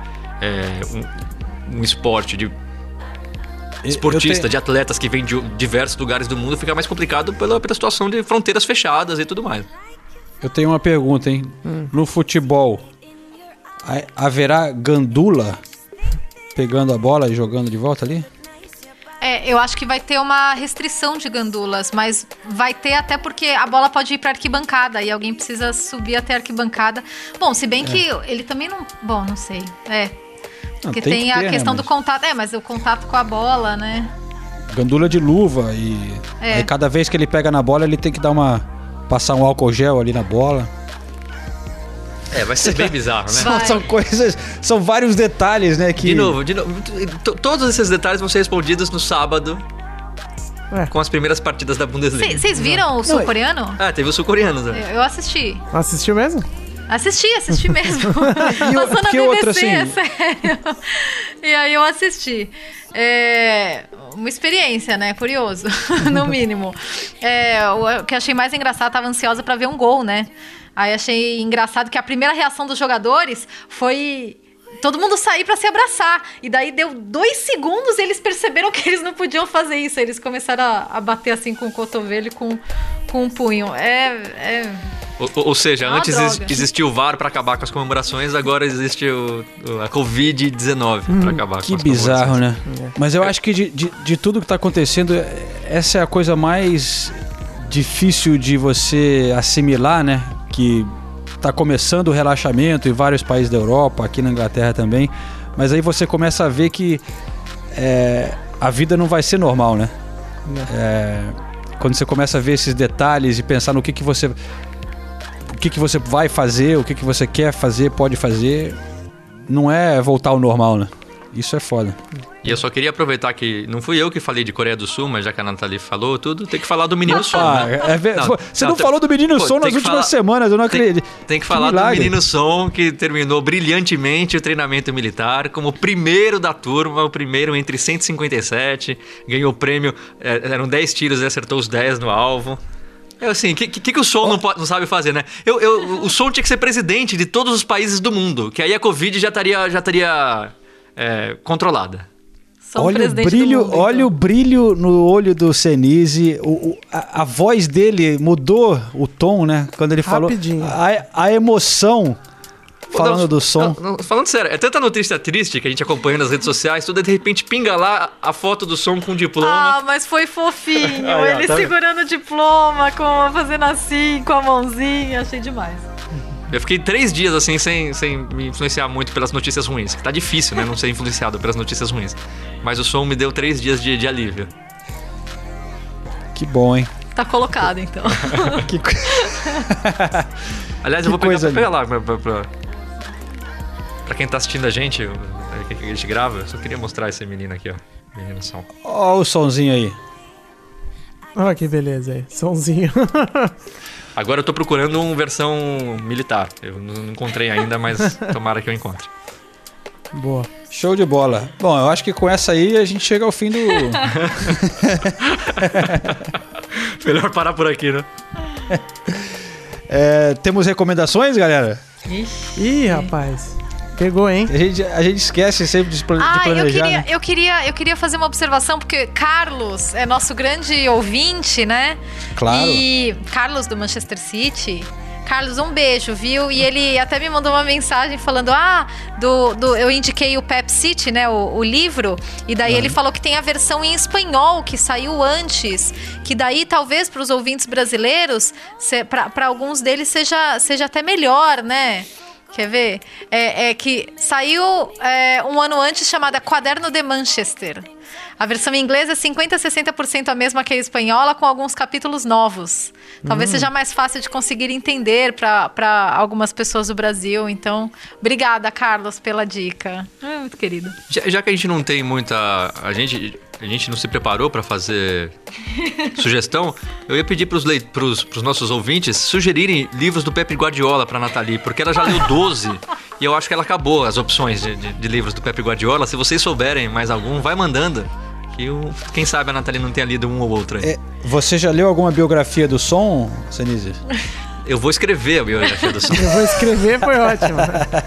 um esporte de esportista, de atletas que vêm de diversos lugares do mundo, fica mais complicado pela situação de fronteiras fechadas e tudo mais. Eu tenho uma pergunta, hein? No futebol, haverá gandula pegando a bola e jogando de volta ali? Eu acho que vai ter uma restrição de gandulas, mas vai ter até porque a bola pode ir para arquibancada e alguém precisa subir até a arquibancada. Bom, se bem que ele também não... Bom, não sei. Porque tem a questão do contato. Mas o contato com a bola, né? Gandula de luva e... Aí cada vez que ele pega na bola, ele tem que passar um álcool gel ali na bola. Vai ser bem bizarro, né? São coisas... São vários detalhes, né? Que... De novo. Todos esses detalhes vão ser respondidos no sábado. Com as primeiras partidas da Bundesliga. Vocês viram o sul-coreano? Teve o sul-coreano, né? Eu assisti. Assistiu mesmo? Assisti mesmo. Passou na BBC, outra, assim? é sério. E aí eu assisti. Uma experiência, né? Curioso, no mínimo. O que eu achei mais engraçado, tava ansiosa pra ver um gol, né? Aí achei engraçado que a primeira reação dos jogadores foi todo mundo sair pra se abraçar. E daí deu 2 segundos e eles perceberam que eles não podiam fazer isso. Eles começaram a bater assim com o cotovelo e com o punho. Ou seja, antes existia o VAR pra acabar com as comemorações, agora existe a Covid-19 pra acabar com as comemorações. Que bizarro, né? Mas eu acho que de tudo que tá acontecendo, essa é a coisa mais difícil de você assimilar, né? Que tá começando o relaxamento em vários países da Europa, aqui na Inglaterra também, mas aí você começa a ver que a vida não vai ser normal, né? Quando você começa a ver esses detalhes e pensar no que você vai fazer, o que você quer fazer, pode fazer, não é voltar ao normal, né? Isso é foda. E eu só queria aproveitar que não fui eu que falei de Coreia do Sul, mas já que a Nathalie falou tudo, tem que falar do Menino Son, né? Você não falou do Menino Son nas últimas semanas, eu não acredito. Tem que falar do Menino Son, que terminou brilhantemente o treinamento militar, como o primeiro da turma, o primeiro entre 157, ganhou o prêmio, eram 10 tiros e acertou os 10 no alvo. Assim, o que o Son não sabe fazer, né? O Son tinha que ser presidente de todos os países do mundo, que aí a Covid já estaria controlada. Olha o brilho no olho do Senise. A voz dele mudou o tom, né? Quando ele falou. Rapidinho. A emoção falando do Son. Falando sério, é tanta notícia triste que a gente acompanha nas redes sociais, tudo de repente pinga lá a foto do Son com o diploma. Mas foi fofinho. Ele segurando o diploma, fazendo assim, com a mãozinha. Achei demais. Eu fiquei 3 dias assim sem me influenciar muito pelas notícias ruins. Que tá difícil, né? Não ser influenciado pelas notícias ruins. Mas o Son me deu 3 dias de alívio. Que bom, hein? Tá colocado, então. Aliás, eu vou pegar lá pra quem tá assistindo a gente grava. Eu só queria mostrar esse menino aqui, ó. Menino Son. Ó o Sonzinho aí. Olha que beleza aí. Sonzinho. Agora eu tô procurando uma versão militar. Eu não encontrei ainda, mas tomara que eu encontre. Boa. Show de bola. Bom, eu acho que com essa aí a gente chega ao fim do... Melhor parar por aqui, né? Temos recomendações, galera? Ih, rapaz. Pegou, hein? A gente esquece sempre de planejar, né? eu queria fazer uma observação, porque Carlos é nosso grande ouvinte, né? Claro. E Carlos do Manchester City. Carlos, um beijo, viu? E ele até me mandou uma mensagem falando, eu indiquei o Pep City, né, o livro, e daí ele falou que tem a versão em espanhol, que saiu antes, que daí talvez para os ouvintes brasileiros, para alguns deles seja até melhor, né? Quer ver? Que saiu um ano antes, chamada Quaderno de Manchester. A versão em inglês é 50-60% a mesma que a espanhola, com alguns capítulos novos. Talvez seja mais fácil de conseguir entender para algumas pessoas do Brasil. Então, obrigada, Carlos, pela dica. Muito querido. Já que a gente não tem muita... A gente não se preparou para fazer sugestão, eu ia pedir para os nossos ouvintes sugerirem livros do Pep Guardiola para Nathalie, porque ela já leu 12 e eu acho que ela acabou as opções de livros do Pep Guardiola. Se vocês souberem mais algum, vai mandando. Que quem sabe a Nathalie não tenha lido um ou outro aí. Você já leu alguma biografia do Son, Senise? Eu vou escrever a biografia do Son. Eu vou escrever, foi ótimo.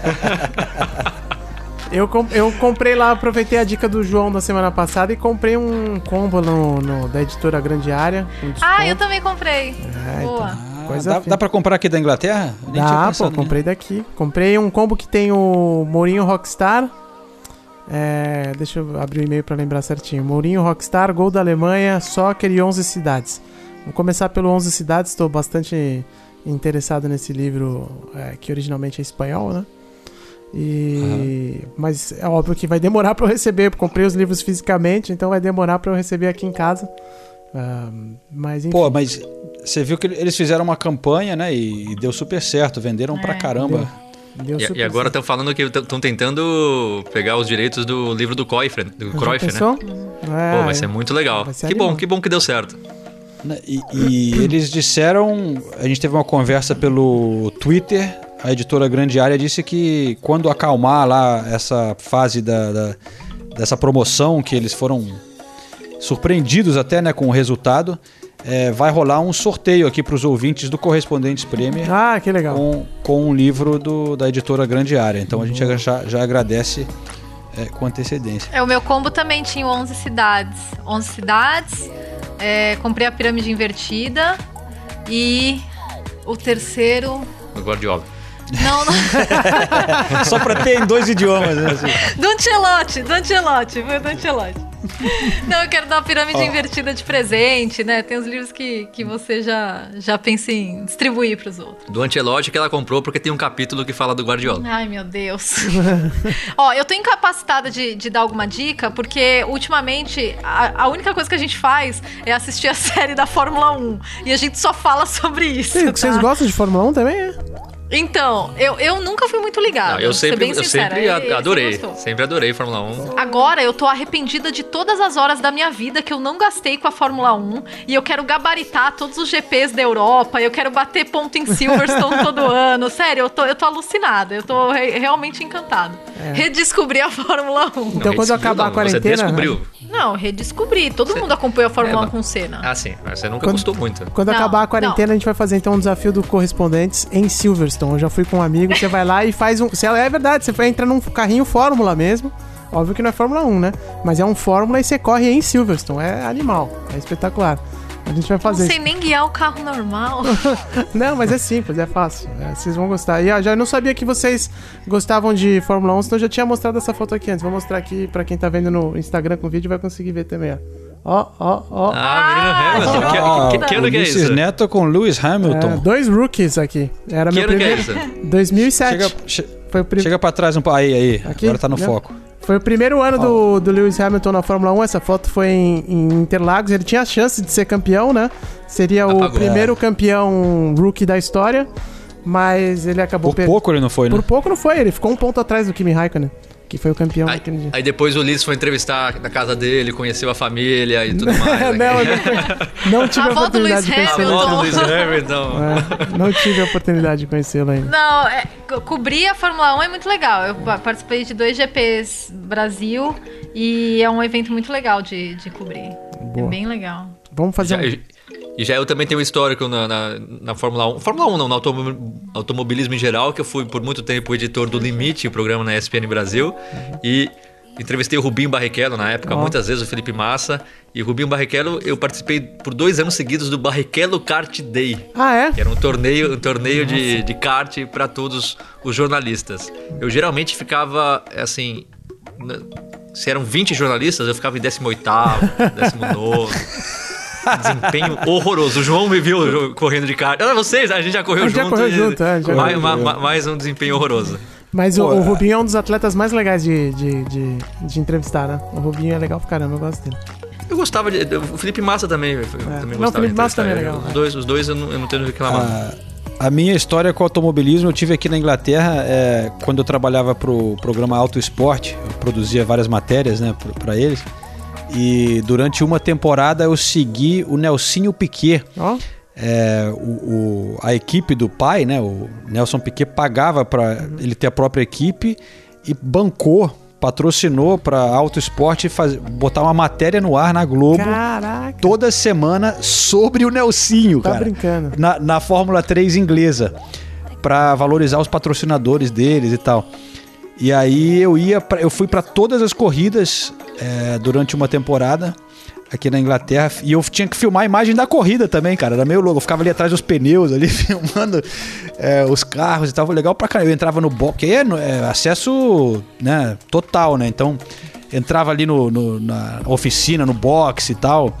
Eu comprei lá, aproveitei a dica do João da semana passada e comprei um combo da editora Grande Área. Eu também comprei. Boa. Então, dá pra comprar aqui da Inglaterra? Dá, comprei daqui. Comprei um combo que tem o Mourinho Rockstar. Deixa eu abrir o e-mail pra lembrar certinho. Mourinho Rockstar, Gol da Alemanha, Soccer e 11 Cidades. Vou começar pelo 11 Cidades, estou bastante interessado nesse livro, que originalmente é espanhol, né? Mas é óbvio que vai demorar pra eu receber. Eu comprei os livros fisicamente, então vai demorar pra eu receber aqui em casa. Mas enfim. Pô, mas você viu que eles fizeram uma campanha, né? E deu super certo, venderam pra caramba. E agora estão falando que estão tentando pegar os direitos do livro do Cruyff, né? Pô, vai ser muito legal. Que bom que deu certo. E eles disseram... A gente teve uma conversa pelo Twitter. A editora Grande Área disse que quando acalmar lá essa fase dessa promoção, que eles foram surpreendidos até, né, com o resultado, vai rolar um sorteio aqui para os ouvintes do Correspondentes Premier. Que legal. Com um livro da editora Grande Área. Então a gente já agradece com antecedência. O meu combo também tinha 11 cidades. 11 cidades, comprei a Pirâmide Invertida e o terceiro... O Guardiola. Não. Só pra ter em 2 idiomas, né? Assim. Do Ancelotti, foi do Ancelotti. Não, eu quero dar uma pirâmide invertida de presente, né? Tem os livros que você já pensa em distribuir pros outros. Do Ancelotti que ela comprou porque tem um capítulo que fala do Guardiola. Ai, meu Deus. Eu tô incapacitada de dar alguma dica, porque ultimamente a única coisa que a gente faz é assistir a série da Fórmula 1. E a gente só fala sobre isso. Vocês gostam de Fórmula 1 também, Então, eu nunca fui muito ligada. Eu sempre adorei. Sempre adorei Fórmula 1. Agora eu tô arrependida de todas as horas da minha vida que eu não gastei com a Fórmula 1. E eu quero gabaritar todos os GPs da Europa. Eu quero bater ponto em Silverstone todo ano. Sério, eu tô alucinada. Eu tô realmente encantada. Redescobri a Fórmula 1. Então quando acabar a quarentena... Você descobriu? Não, redescobri. Todo mundo acompanha a Fórmula 1 com Senna. Sim. Mas você nunca gostou muito. Quando acabar a quarentena, a gente vai fazer então um desafio do Correspondentes em Silverstone. Eu já fui com um amigo, você vai lá e faz um... É verdade, você entra num carrinho Fórmula mesmo. Óbvio que não é Fórmula 1, né? Mas é um Fórmula e você corre em Silverstone. É animal, é espetacular. A gente vai fazer isso. Não sei nem guiar o carro normal. Não, mas é simples, é fácil. Vocês vão gostar. E já não sabia que vocês gostavam de Fórmula 1, senão eu já tinha mostrado essa foto aqui antes. Vou mostrar aqui pra quem tá vendo no Instagram com vídeo, vai conseguir ver também, ó. Menino Hamilton. Que ano que é isso? Ulisses Neto com Lewis Hamilton. 2 rookies aqui. Era meu primeiro. Que ano que é isso? 2007. Chega pra trás um pouco. Aí. Aqui? Agora tá no foco. Foi o primeiro ano do Lewis Hamilton na Fórmula 1. Essa foto foi em Interlagos. Ele tinha a chance de ser campeão, né? Seria o primeiro campeão rookie da história. Mas ele acabou... Por pouco ele não foi, né? Por pouco não foi. Ele ficou um ponto atrás do Kimi Raikkonen, que foi o campeão naquele dia. Aí depois o Ulisses foi entrevistar na casa dele, conheceu a família e tudo mais. Não tive a oportunidade de conhecê-lo. A volta do Lewis Hamilton. Não tive a oportunidade de conhecê-lo ainda. Não, cobrir a Fórmula 1 é muito legal. Eu participei de 2 GPs Brasil e é um evento muito legal de cobrir. Boa. É bem legal. Vamos fazer E já eu também tenho um histórico na Fórmula 1. Fórmula 1 não, no automobilismo em geral, que eu fui por muito tempo editor do Limite, o programa na ESPN Brasil. E entrevistei o Rubinho Barrichello na época, muitas vezes, o Felipe Massa. E o Rubinho Barrichello, eu participei por 2 anos seguidos do Barrichello Kart Day. Ah, é? Que era um torneio de kart para todos os jornalistas. Eu geralmente ficava, assim... Se eram 20 jornalistas, eu ficava em 18º, 19º. Desempenho horroroso. O João me viu correndo de kart. Vocês, a gente já correu junto. Mais um desempenho horroroso. Mas o Rubinho é um dos atletas mais legais de entrevistar, né? O Rubinho é legal pra caramba, eu gosto dele. Eu gostava de... O Felipe Massa também. O Felipe Massa também é legal. Os dois eu não tenho reclamado. A minha história com o automobilismo eu tive aqui na Inglaterra quando eu trabalhava pro programa Auto Esporte. Eu produzia várias matérias, né, pra eles. E durante uma temporada eu segui o Nelsinho Piquet. A equipe do pai, né, o Nelson Piquet, pagava para ele ter a própria equipe e patrocinou para Auto Esporte botar uma matéria no ar na Globo. Caraca. Toda semana sobre o Nelsinho, cara. Tá brincando. Na Fórmula 3 inglesa, para valorizar os patrocinadores deles e tal. E aí eu fui para todas as corridas durante uma temporada aqui na Inglaterra, e eu tinha que filmar a imagem da corrida também, cara, era meio louco, eu ficava ali atrás dos pneus, ali filmando os carros e tal, legal pra caramba. Eu entrava no box, que é acesso, né, total, né, então entrava ali na oficina, no box e tal,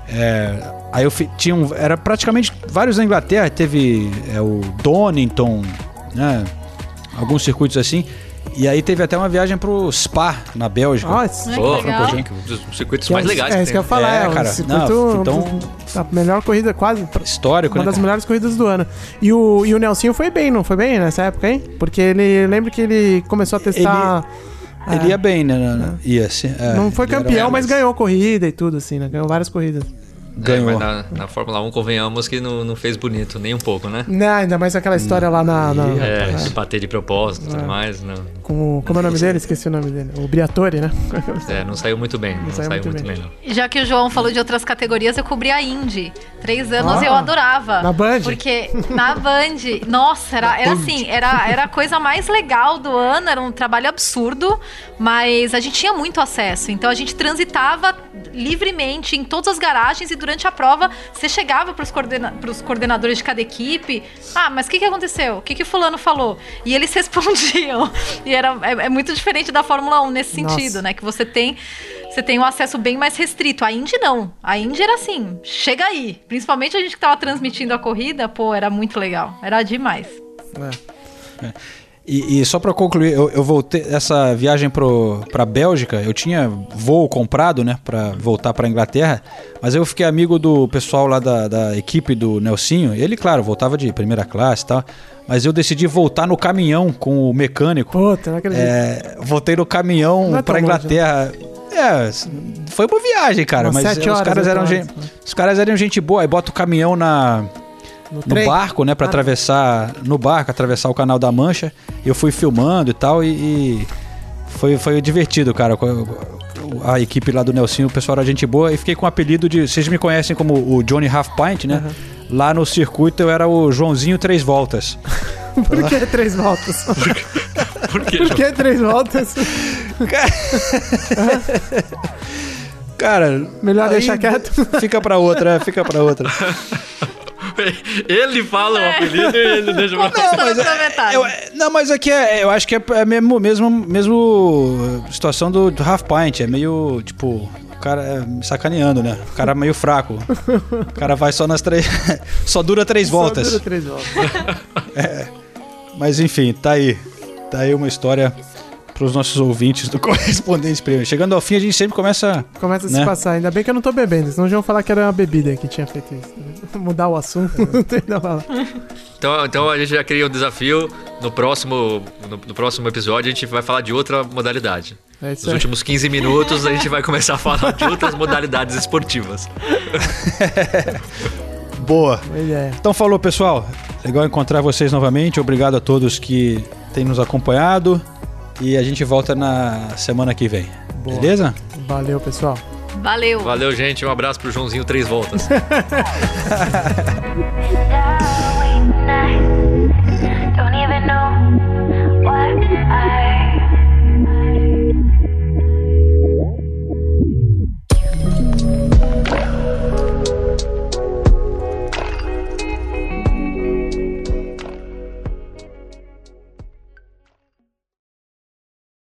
aí eu era praticamente vários na Inglaterra, teve o Donington, né, alguns circuitos assim. E aí teve até uma viagem pro Spa, na Bélgica. Um dos circuitos mais legais. É isso que eu ia falar, cara. A melhor corrida quase. Histórico, uma das melhores corridas do ano. E o Nelsinho foi bem, não foi bem nessa época, hein? Porque lembro que ele começou a testar... Ele ia bem, né? Ia, sim. Não foi campeão, mas ganhou corrida e tudo, assim, né? Ganhou várias corridas. Ganhou. Mas na Fórmula 1, convenhamos que não fez bonito, nem um pouco, né? Não, ainda mais aquela história lá de bater de propósito e tudo mais. Não. Como é o nome dele? Esqueci o nome dele. O Briatore, né? Não saiu muito bem. Não saiu muito bem, não. Já que o João falou de outras categorias, eu cobri a Indy. 3 anos eu adorava. Na Band? Porque na Band, nossa, era assim, era a coisa mais legal do ano, era um trabalho absurdo, mas a gente tinha muito acesso. Então a gente transitava livremente em todas as garagens e durante a prova você chegava pros coordenadores de cada equipe. Mas o que aconteceu? O que fulano falou? E eles respondiam. E é muito diferente da Fórmula 1 nesse sentido, né? Que você tem um acesso bem mais restrito. A Indy não. A Indy era assim, chega aí. Principalmente a gente que tava transmitindo a corrida, era muito legal. Era demais. E só para concluir, eu voltei essa viagem pra Bélgica, eu tinha voo comprado, né, para voltar pra Inglaterra, mas eu fiquei amigo do pessoal lá da equipe do Nelsinho. Ele, claro, voltava de primeira classe e tal, mas eu decidi voltar no caminhão com o mecânico. Puta, não acredito. Voltei no caminhão pra Inglaterra. Foi uma viagem, cara, mas os caras eram gente boa. Aí bota o caminhão no barco, né, pra atravessar o Canal da Mancha. Eu fui filmando e tal, e foi divertido, cara. A equipe lá do Nelsinho, o pessoal era gente boa, e fiquei com o apelido de... Vocês me conhecem como o Johnny Half Pint, né? Lá no circuito eu era o Joãozinho 3 voltas. Por que 3 voltas? Por que 3 voltas? Cara, melhor deixar quieto. Fica pra outra. Ele fala o apelido e ele deixa pra mas aqui eu acho que é mesmo situação do Half Pint. É meio, tipo, o cara sacaneando, né? O cara é meio fraco. O cara vai só nas 3... Só dura 3 voltas. Só dura 3 voltas. Mas enfim, tá aí uma história pros nossos ouvintes do Correspondentes Prêmio. Chegando ao fim, a gente sempre começa a se passar. Ainda bem que eu não tô bebendo, senão já vão falar que era uma bebida que tinha feito isso. Mudar o assunto, não tem nada a falar. Então a gente já cria um desafio. No próximo episódio a gente vai falar de outra modalidade. Nos últimos 15 minutos a gente vai começar a falar de outras modalidades esportivas. Boa. Então falou, pessoal. Legal encontrar vocês novamente. Obrigado a todos que têm nos acompanhado. E a gente volta na semana que vem. Boa. Beleza? Valeu, pessoal. Valeu. Valeu, gente. Um abraço pro Joãozinho 3 voltas. Now we